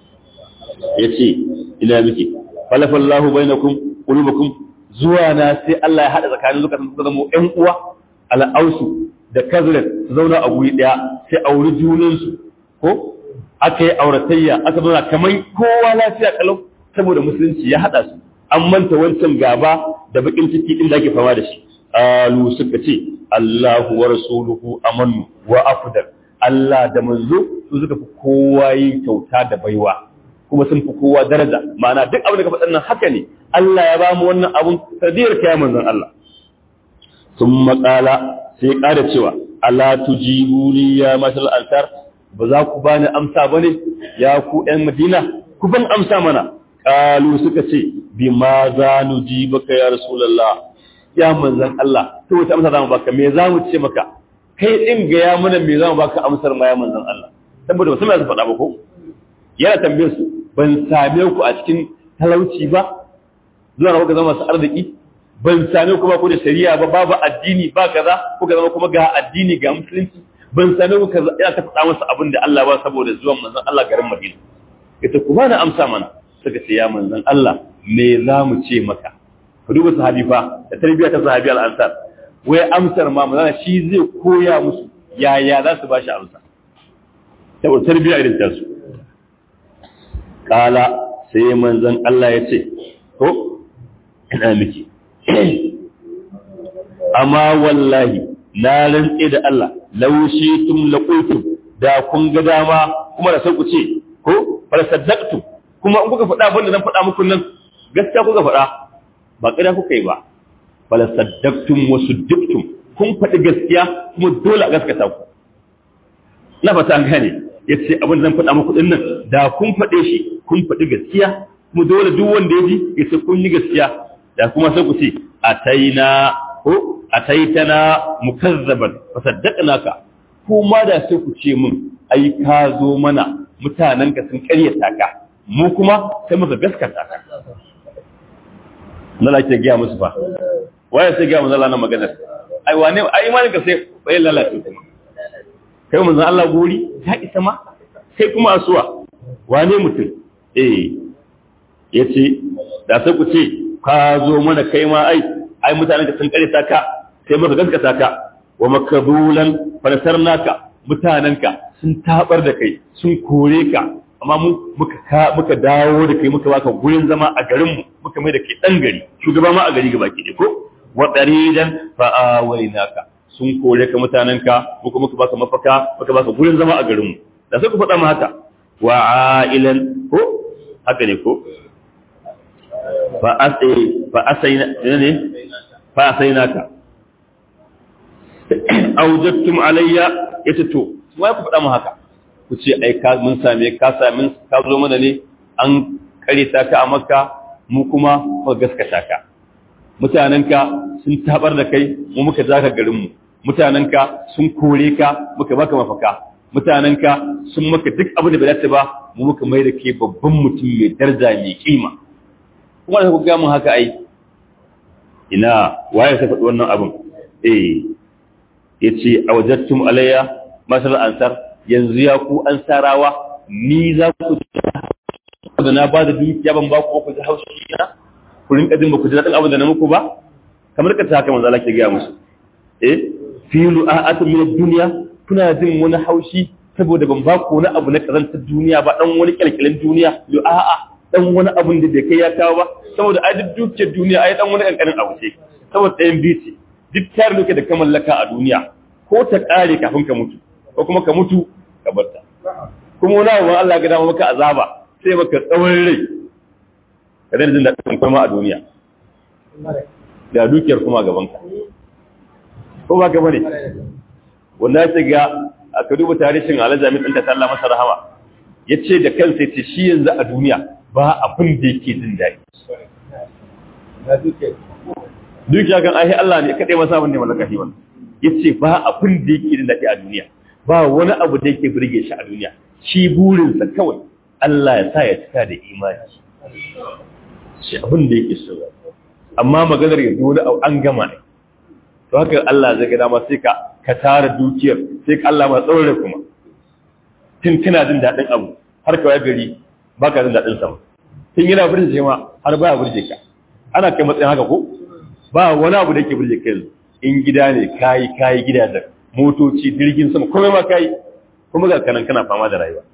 yace ila miki falafallahu bainakum qulubukum zuwa na sai Allah ya hada tsakanin zukatan su zama ɗan uwa al'ausu da kazran su zauna a guri daya sai auri junan su ko aka yi auratayya aka zauna kamar kowa lafiya kalau saboda musulunci ya hada su an manta wancan gaba da bakin ciki din da ake fama da shi alu suka ce Allahu wa rasuluhu amanu wa afdal Allah da manzo su suka fi kowa yin kyauta da baiwa kuma sun fi kowa daraja ma'ana duk abin da ka faɗa nan haka ne Allah ya ba mu wannan abun sadiyar kai manzon Allah thumma qala sai ƙara cewa ala tujibuni ya masal ansar ba za ku bani amsa bane ya ku ɗan Madina ku ban amsa mana qalu suka ce bima za nujibaka ya rasulullah ya manzon Allah to wata amsa zamu baka me zamu ce maka kai din ga ya mana me zamu baka amsar ma ya manzon Allah saboda ba su mai faɗa ba ko yana tambayar su ban same ku a cikin talauci ba zuwa na kuka zama masu arziki ban same ku ba ku da shari'a ba babu addini ba kaza kuka zama kuma ga addini ga musulunci ban same ku kaza ina ta faɗa masa abin da Allah ba saboda zuwan manzon Allah garin Madina yace ku bani amsa mana suka ce ya manzon Allah me za mu ce maka ku duba sahabi fa da tarbiyya ta sahabi al-ansar wai amsar ma manzon shi zai koya musu yaya za su bashi amsa saboda tarbiyya irin ta su kala sai manzon Allah ya ce ko ina miki amma wallahi na rantse da Allah laushi tum laqultum da kun ga dama kuma da sai ku ce ko fa saddaqtu kuma in kuka faɗa abin da zan faɗa muku nan gaskiya kuka faɗa ba ƙarya kuka yi ba bala saddaqtum wa suddaqtum kun faɗi gaskiya kuma dole a gaskata ku na fata an gane yace abin da zan faɗa muku din nan da kun faɗe shi kun faɗi gaskiya kuma dole duk wanda ya ji yace kun yi gaskiya da kuma sai ku ce ataina ko ataitana mukazzaban fa saddaqnaka kuma da sai ku ce min ai ka zo mana mutanenka sun ƙaryata ka mu kuma sai muka gaskata ka Allah ke gaya musu fa waye sai gaya manzo Allah na maganar ai wane ai imanin ka sai bai lalace kuma kai manzo Allah gori ya isa ma kai kuma asuwa wane mutum eh yace da sai ku ce ka zo mana kai ma ai ai mutanen ka sun ƙaryata ka sai muka gaskata ka wa makabulan fanasarnaka mutanenka sun tabar da kai sun kore ka amma mu muka muka dawo da kai muka baka gurin zama a garin mu muka mai da kai dan gari shugaba ma a gari gaba ke ko wa daridan fa awainaka sun kore ka mutanenka muka muka baka mafaka muka baka gurin zama a garin mu da sai ku faɗa mu haka wa ailan ko haka ne ko fa asai fa asaina ne fa asainaka aujattum alayya yace to wai ku faɗa mu haka ku ce ai ka mun same ka same ka zo mana ne an kareta ka a Makka mu kuma ba gaskata ka mutanenka sun tabar da kai mu muka zaka garin mu mutanenka sun kore ka muka baka mafaka mutanenka sun maka duk abin da bai dace ba mu muka mai da ke babban mutum mai daraja mai kima kuma da ku ga mun haka ai ina waye sai faɗi wannan abin eh yace awajattum alayya masal ansar yanzu ya ku ansarawa ni za ku da na ba da dukiya ban ba ku ku ji haushi na ku rinka jin ba ku ji dadin abin da na muku ba kamar ka ta haka manzo Allah ke ga musu eh filu a'at min ad-dunya kuna jin wani haushi saboda ban ba ku wani abu na kazantar duniya ba dan wani kalkalin duniya yo a'a dan wani abun da bai kai ya kawo ba saboda ai duk dukiyar duniya ai dan wani kankanin abu ce saboda ɗayan bici duk tare da da ka mallaka a duniya ko ta kare kafin ka mutu ko kuma ka mutu ka barta kuma wani abu Allah ga dama maka azaba sai maka tsawon rai ka da jin daɗin kuma a duniya da dukiyar kuma gaban ka ko ba ka bane wanda ya ga aka duba tarihin Alhaji Amin ɗinta ta Allah masa rahama yace da kansa yace shi yanzu a duniya ba abin da yake jin daɗi dukiya kan ai Allah ne kadai masa abin da mallaka shi wannan yace ba abin da yake jin daɗi a duniya ba wani abu da yake burge shi a duniya shi burinsa kawai Allah ya sa ya cika da imani shi abin da yake so amma maganar ya dole an gama ne to haka Allah zai ga dama sai ka ka tara dukiyar sai ka Allah ma tsore kuma tun kana jin daɗin abu har ka waya gari baka jin daɗin sa tun yana burge ma har baya burge ka ana kai matsayin haka ko ba wani abu da yake burge ka yanzu in gida ne kayi kayi gidajen motoci jirgin sama komai ma kayi kuma ga kanan kana fama da rayuwa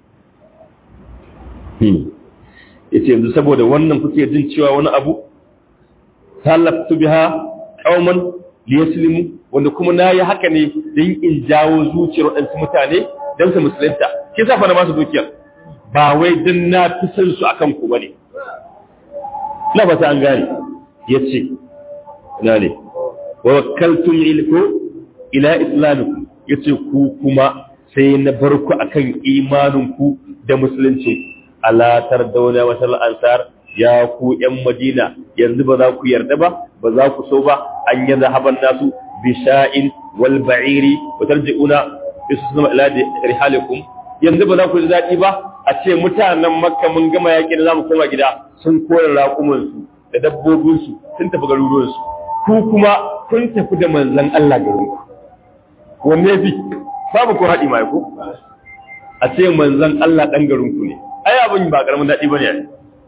yace yanzu saboda wannan kuke jin cewa wani abu talaftu biha qauman liyaslimu wanda kuma nayi haka ne dan in jawo zuciyar wadansu mutane dan su musulunta ke sa fa na masu dukiya ba wai dan na fisan su akan ku bane na ba ta an gane yace ina ne wa wakkaltum ilku ila islamikum yace ku kuma sai na bar ku akan imanin ku da musulunci ala tardawna wa sal ansar ya ku yan madina yanzu ba za ku yarda ba ba za ku so ba an yi zahaban nasu bisha'in wal ba'iri wa tarji'una isma ila rihalikum yanzu ba za ku ji dadi ba a ce mutanen makka mun gama yakin da zamu koma gida sun kore raƙuman su da dabbobin su sun tafi garuruwan su ku kuma kun tafi da manzon Allah garin ku wanne bi babu ko haɗi mai ko a ce manzon Allah dan garin ku ne ai abin ba karamin daɗi bane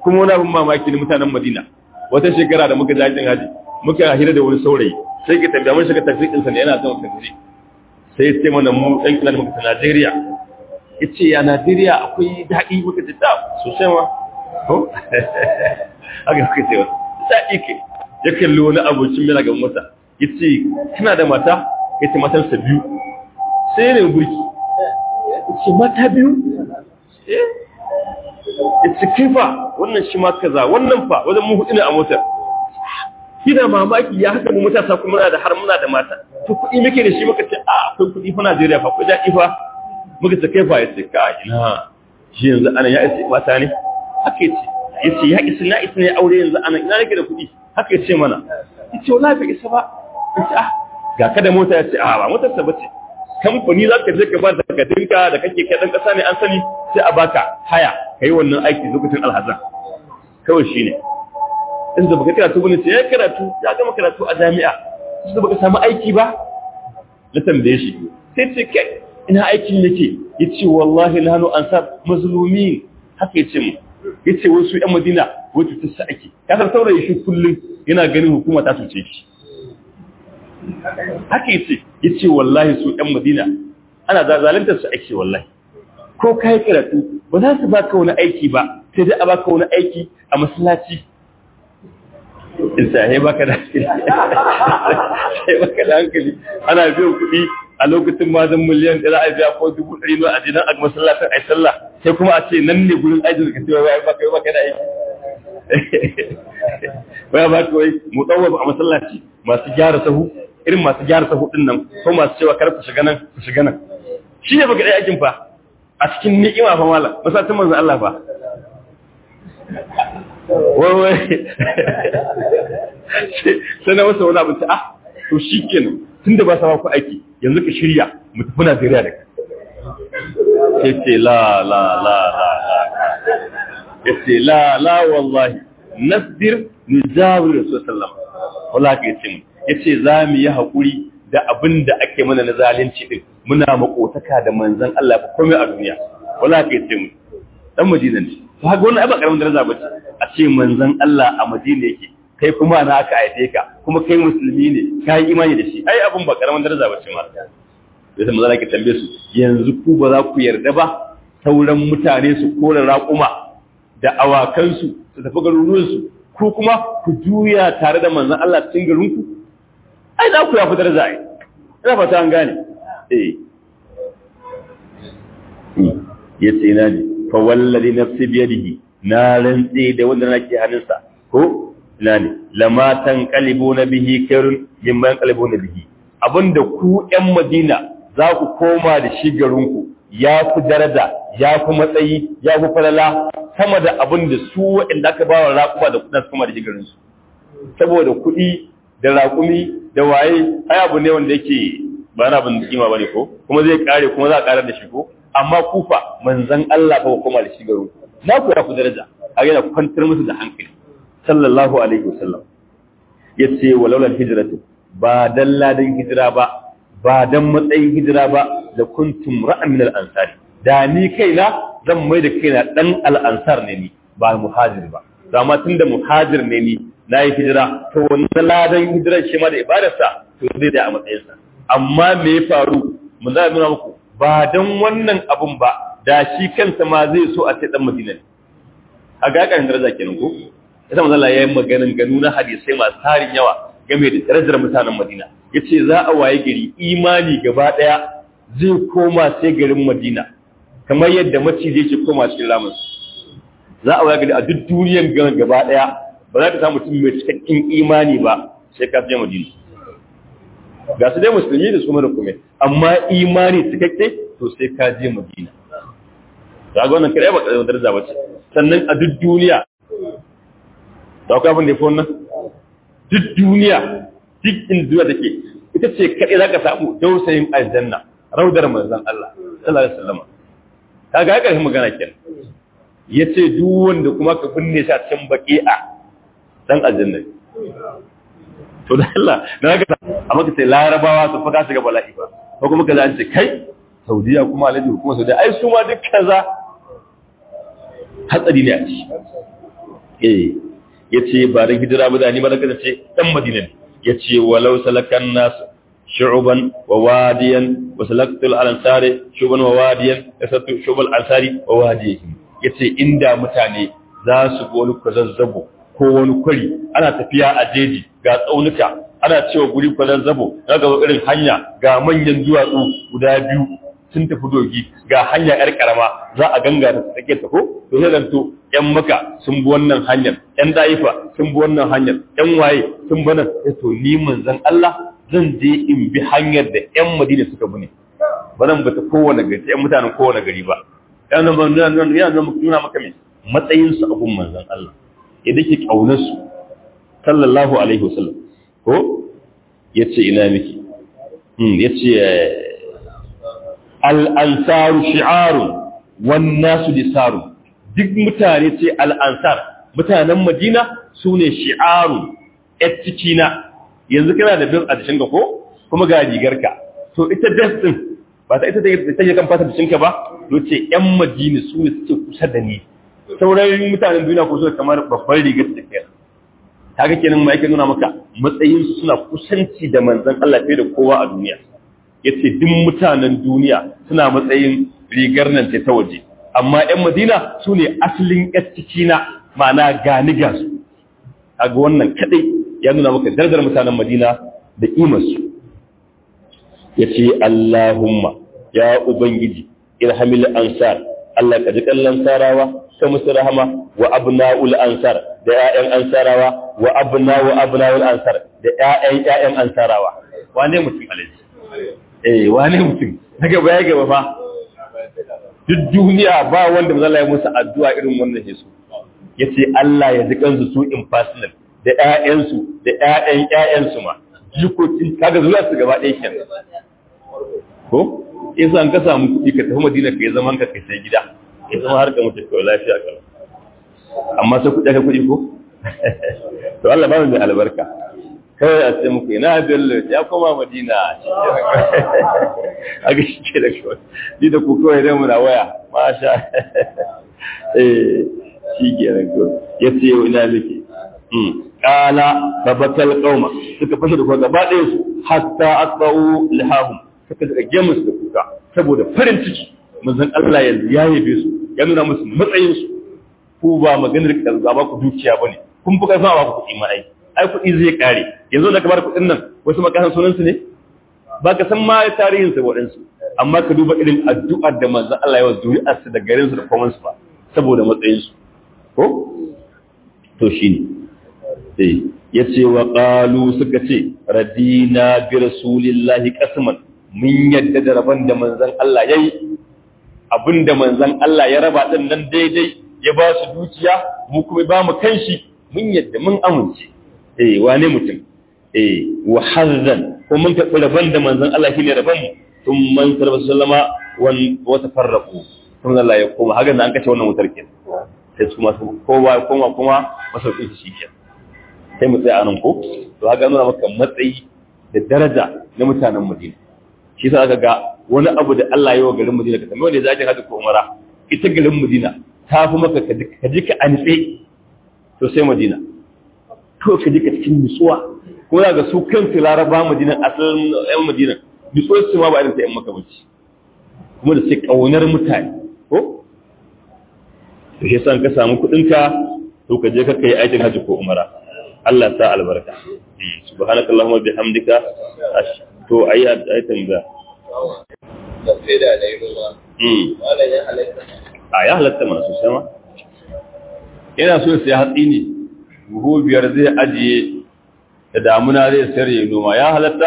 kuma wani abin mamaki ne mutanen Madina wata shekara da muka jajin haji muka hira da wani saurayi sai ka tambaya mun shiga tafi din sa ne yana zama tafi sai ya ce mana mu dan kila muka ta Najeriya yace ya Najeriya akwai daɗi muka ji da sosai ma ko aka kuka ce wa daɗi ke ya kalli wani abokin mai ga mata yace kina da mata yace matar sa biyu sai ne burki yace mata biyu eh yace kifa wannan shi ma kaza wannan fa wajen mu hudu ne a motar kina mamaki ya haka mu matasa kuma muna da har muna da mata to kuɗi muke da shi muka ce a akwai kuɗi fa Najeriya fa kuɗi daɗi fa muka ce kai fa yace ka ina shi yanzu ana ya isa mata ne haka yace yace ya isa na isa ne aure yanzu ana ina nake da kuɗi haka yace mana yace wallahi bai isa ba yace ah ga kada mota yace a ba motar sa bace kamfani za ka je ka ba takardunka da kake kai dan kasa ne an sani sai a baka haya kai wannan aiki lokacin alhazan kawai shine in da baka karatu bane sai ya karatu ya gama karatu a jami'a sai baka samu aiki ba na tambaye shi sai ce kai ina aikin yake yace wallahi nanu ansar mazlumin haka yace mu yace wasu ƴan Madina wato ta sa ake ka san saurayi shi kullun yana ganin hukuma ta tuce shi haka yace yace wallahi su ƴan Madina ana zalantar su ake wallahi ko kai karatu ba za su baka wani aiki ba sai dai a baka wani aiki a masallaci in sai baka da hankali sai baka da hankali ana biyan kuɗi a lokacin ma zan miliyan da za a biya ko dubu ɗari ne a jinan a masallacin ai sallah sai kuma a ce nan ne gurin ajin ka cewa wai baka baka da aiki wai ba ka wai mutawwab a masallaci masu gyara sahu irin masu gyara sahu din nan ko masu cewa kar ku shiga nan ku shiga nan shi ne baka da aikin fa a cikin ni'ima fa mallam masallacin manzon Allah fa wai wai sai na wasa wani abin ta ah to shi kenan tun da ba sa ku aiki yanzu ka shirya mu tafi Najeriya da kai sai ce la la la la la ce la la wallahi nasdir nijawir rasul sallallahu wallahi ka yace mu yace za mu yi hakuri da abin da ake mana na zalunci din muna makotaka da manzon Allah fa komai a duniya wallahi ka yace mu dan Madina ne to haka wannan ai ba karamin daraja bace a ce manzon Allah a Madina yake kai kuma na aka aice ka kuma kai musulmi ne kai imani da shi ai abun ba karaman daraja bace ma sai manzo Allah ke tambaye su yanzu ku ba za ku yarda ba sauran mutane su kore raƙuma da awakan su su tafi garuruwan su ku kuma ku juya tare da manzon Allah cikin garin ku ai za ku yafi daraja ai ina fata an gane eh yace ina ne fa wallazi nafsi biyadihi na rantsi da wanda nake hannunsa ko ina ne lamatan qalibuna bihi kairun mimman qalibuna bihi abinda ku ƴan Madina za ku koma da shi garinku ya fi daraja ya fi matsayi ya fi falala sama da abinda su waɗanda aka ba wa raƙuma da kuɗa su koma da shi garinsu saboda kuɗi da raƙumi da waye ai abu ne wanda yake ba na abin kima bane ko kuma zai kare kuma za a karar da shi ko amma kufa manzon Allah ba koma da shi garinku na ku ya fi daraja a yana kwantar musu da hankali sallallahu alaihi wasallam yace walaula hijratu ba dan ladan hijira ba ba dan matsayin hijira ba da kuntum ra'an min al-ansar da ni kaina zan mai da kaina dan al-ansar ne ni ba muhajir ba amma tunda muhajir ne ni nayi hijira to wannan ladan hijira shi ma da ibadarsa to zai da a matsayin sa amma me ya faru mun za mu nuna muku ba dan wannan abun ba da shi kansa ma zai so a ce dan Madina ne a ga kan daraja kenan ko sai manzo Allah ya yi maganin ganu na hadisai masu tarin yawa game da darajar mutanen Madina yace za a waye gari imani gaba daya zai koma sai garin Madina kamar yadda maciji yake koma cikin ramin za a waye gari a duk duniyar gaba daya ba za ka samu mutum mai cikakken imani ba sai ka je Madina ga su dai musulmi da su mara kuma amma imani cikakke to sai ka je Madina ga wannan kare ba da daraja bace sannan a duk duniya da akwai abin da ya fi wannan duk duniya duk inda duniya take ita ce kaɗai za ka samu dausayin aljanna raudar manzan Allah sallallahu alaihi wasallam ka ga ƙarshen magana kenan yace duk wanda kuma ka binne shi a cikin baqi'a dan aljanna to da Allah na ga amma ka sai larabawa su faka shiga bala'i ba ko kuma kaza an ce kai Saudiya kuma alaji kuma Saudiya ai su ma duk kaza hatsari ne a ci eh yace ba dan hijira ba da ni ba da kace dan Madina ne yace walau salakan nas shu'ban wa wadiyan wa salaktul ansari shu'ban wa wadiyan kasatu shubal ansari wa wadiyan yace inda mutane za su ga wani kwazazzabo ko wani kwari ana tafiya a jeji ga tsaunuka ana cewa guri kwazazzabo daga irin hanya ga manyan duwatsu guda biyu sun tafi dogi ga hanya yar karama za a ganga ta tsake ta ko to sai zanto yan maka sun bi wannan hanyar yan daifa sun bi wannan hanyar yan waye sun bi nan to ni manzon Allah zan je in bi hanyar da yan Madina suka bi ne ba zan bata kowane gari yan mutanen kowane gari ba yana ban nan yana nuna maka me matsayin su abun manzon Allah yadda ke kaunar su sallallahu alaihi wasallam ko yace ina miki hmm yace al-ansaru shi'arun wan nasu disarun duk mutane ce al-ansar mutanen Madina sune shi'arun ettikina yanzu kana da bin a cikin ka ko kuma ga rigarka to ita das din ba ta ita take kan fata cikin ka ba to ce yan Madina su ne suke kusa da ni sauran mutanen duniya ko su kamar babban rigar ta kai kaga kenan ma yake nuna maka matsayin su suna kusanci da manzon Allah fiye da kowa a duniya yace duk mutanen duniya suna matsayin rigar nan ta waje amma yan Madina su ne asalin ettikina ma'ana gani gasu kaga wannan kadai ya nuna maka darajar mutanen Madina da imarsu yace Allahumma ya ubangiji irhamil ansar Allah ka ji kallan sarawa ka musu rahama wa abnaul ansar da ƴaƴan ansarawa wa abnau abnaul ansar da ƴaƴan ƴaƴan ansarawa wane mutum alaji eh wane mutum daga baya gaba fa duk duniya ba wanda manzo Allah ya musu addu'a irin wannan Yesu yace Allah ya ji kansu su in personal da ƴaƴansu da ƴaƴan ƴaƴansu ma jikokin kaga zuwa su gaba ɗaya kenan ko yasa an ka samu kuɗi ka tafi Madina kai zaman ka kai sai gida ya zama har ka mutu kai lafiya ka amma sai kuɗi ka kuɗi ko to Allah ba mu da albarka kai a sai muku ina Bello ya koma Madina a ga shi ke da shi ni da ku kawai da mu na waya masha eh shi ke da ko yace ina miki kala babatal qauma suka fashe da gaba ɗayan su hatta asbau lihahum suka daga gemus da kuka saboda farin ciki manzon Allah ya yaye su ya nuna musu matsayin su ku ba maganar kaza ba ku dukiya bane kun fuka sa ba ku kuɗi ma ai ai kuɗi zai kare yanzu da kamar kuɗin nan wasu makasan sunan su ne ba ka san ma tarihin sa waɗansu amma ka duba irin addu'ar da manzon Allah ya wa zuri'ar su da garin su da koman su ba saboda matsayin su ko to shine eh yace wa qalu suka ce radina bi rasulillahi qasman mun yadda da rabon da manzon Allah yayi abinda manzon Allah ya raba din nan daidai ya ba su dukiya mu kuma ba mu kanshi mun yadda mun amince eh wane mutum eh wa hazzan ko mun tafi rabon da manzon Allah shine rabon mu tun man sallallahu sallama wan wa tafarraqu sun Allah ya koma haka an kace wannan wutar kenan sai kuma kowa kuma kuma masaukin shi kenan sai mu tsaya anan ko to haka nuna maka matsayi da daraja na mutanen Madina shi yasa aka ga wani abu da Allah ya yi wa garin Madina ka tambaye wanda zai haɗu ko umara ita garin Madina ta fi maka ka ji ka anitse to sai Madina to ka ji ka cikin nutsuwa ko daga su kansu Laraba Madina asalin ƴan Madina nutsuwar su ma ba irin ta ƴan Makka bace kuma da sai kaunar mutane ko to shi yasa ka samu kuɗin ka to ka je ka kai aikin haji ko umara Allah ta albarka subhanakallahumma bihamdika to ayi ayatan da sai da dai ruwa mm wala ya halatta a ya halatta masu sama ina so sai hatsi ne buhu biyar zai ajiye da damuna zai sare noma ya halatta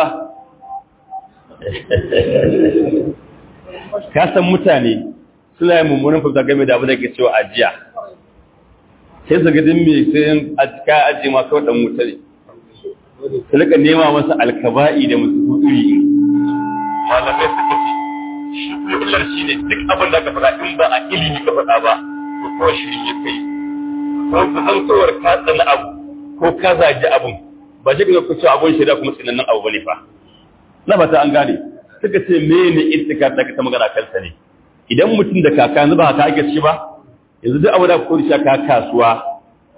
ka san mutane suna yin mummunan fata game da abin da ke cewa ajiya sai su gadin mai sayan ka ajiye ma kawai dan wuta ne su rika nema masa alkaba'i da musu huduri malamai suka ce shi kullar shi ne duk abin da ka faɗa in ba a ilimi ka faɗa ba ko kawai shirin ya kai ko ka san kawar ka tsana abu ko ka zagi abun ba shi ka cewa abun shaida kuma tsinannen abu bane fa na fata an gane suka ce mene ittika ta ta magana kansa ne idan mutum da kaka yanzu ba haka ake ci ba yanzu duk abu da ku shi ka kasuwa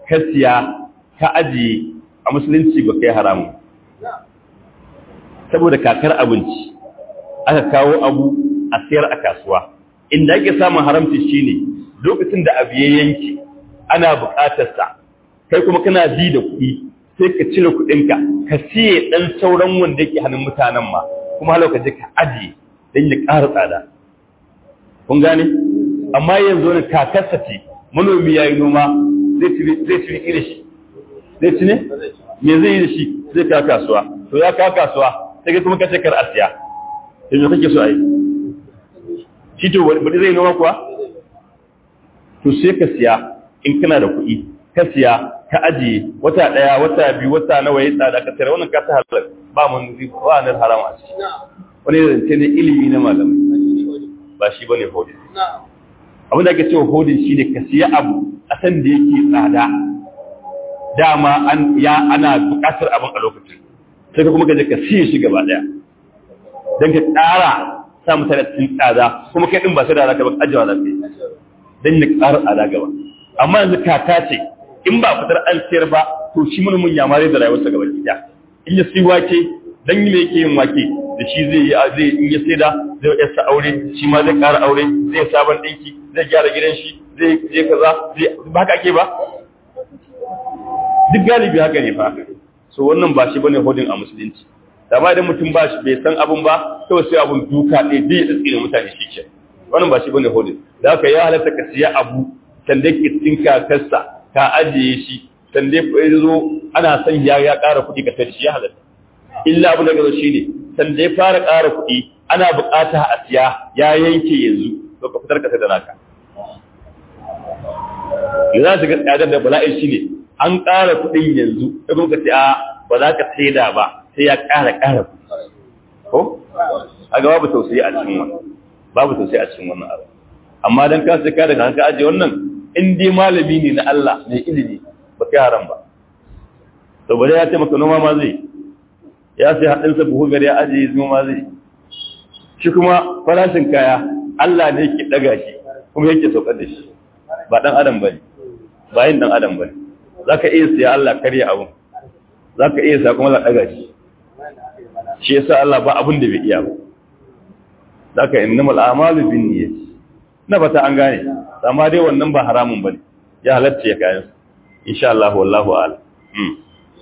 ka siya ka ajiye a musulunci ba kai haramun saboda kakar abinci aka kawo abu a siyar a kasuwa inda ake samun haramci shine lokacin da abu ya yanke ana buƙatar sa kai kuma kana bi da kuɗi sai ka cire kuɗinka ka siye dan sauran wanda yake hannun mutanen ma kuma halau ka je ka ajiye dan ya ƙara tsada kun gane amma yanzu ne kakarsa ce manomi yayi noma zai ci zai ci iri shi zai ci ne me zai yi da shi zai ka kasuwa to ya ka kasuwa sai ka kuma ka ce kar asiya to me kake so ai shi to wani zai noma kuwa to sai ka siya in kana da kuɗi ka siya ka ajiye wata ɗaya wata biyu wata nawa ya tsada ka tsere wannan ka ta halal ba mun ba nan haram a ciki wani zance ne ilimi na malamai ba shi bane hodin abin da ake cewa hodin shine ka siya abu a san da yake tsada dama an ya ana buƙatar abin a lokacin sai ka kuma ka je ka siye shi gaba ɗaya dan ka ƙara sa mutane cikin tsada kuma kai din ba sai da zaka ba ajewa zaka yi dan ya ƙara tsada gaba amma yanzu kaka ce in ba fitar an siyar ba to shi mun mun yamare da rayuwarsa gaba ki in ya si wake dan me yake yin wake da shi zai yi zai in ya saida zai yi sa aure shi ma zai ƙara aure zai sabon dinki zai gyara gidan shi zai je kaza zai ba haka ake ba duk galibi haka ne fa so wannan ba shi bane hodin a musulunci da ba idan mutum ba shi bai san abun ba to sai abun duka ɗaya zai tsine mutane shi ke wannan ba shi bane hodin da haka ya halatta ka siya abu sanda ke cikin kakarsa ka ajiye shi sanda ya zo ana son ya ya ƙara kuɗi ka tare shi ya halatta illa abu da gazo shine sanda ya fara ƙara kuɗi ana buƙata a siya ya yanke yanzu to ka fitar ka sai da naka yanzu za ga tsadar da bala'in shine an ƙara kuɗin yanzu sai kuma ka ce a ba za ka saida ba sai ya ƙara ƙara kuɗi ko a ga babu tausayi a cikin wannan babu tausayi a cikin wannan abu amma dan ka sai ka daga ka aje wannan in dai malami ne na Allah mai ilimi ba kai haram ba to bare ya ce maka noma ma zai ya sai hadin sa buhu gari ya aje noma zai shi kuma farashin kaya Allah ne yake daga shi kuma yake saukar da shi ba dan adam bane ba yin dan adam bane zaka iya siya Allah kariya abun zaka iya sa kuma za daga shi shi yasa Allah ba abun da bai iya ba zaka innamal a'malu binniyati na bata an gane amma dai wannan ba haramun bane ya halatta ya kayan insha Allah wallahu a'lam mm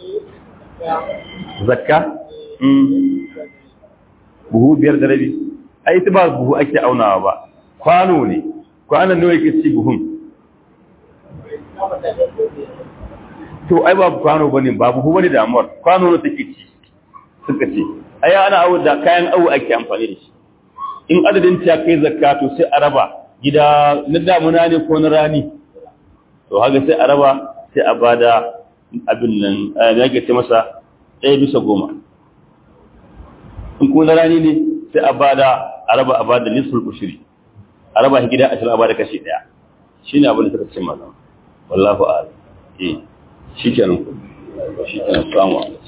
zakka mm buhu biyar da rabi ai ta ba buhu ake aunawa ba kwano ne kwanan nawa yake ci buhun to ai ba kwano bane ba buhu bane da amur kwano ne take ci suka ce ai ana awu da kayan awu ake amfani da shi in adadin ta kai zakka to sai a raba gida na damuna ne ko na rani to haka sai a raba sai a bada abin nan ya ke ce masa ɗaya bisa goma in ko na rani ne sai a bada a raba a bada nisful ushri a raba shi gida ashirin a bada kashi ɗaya shine abin da suka ce mallam wallahu a'lam eh shikenan shikenan samu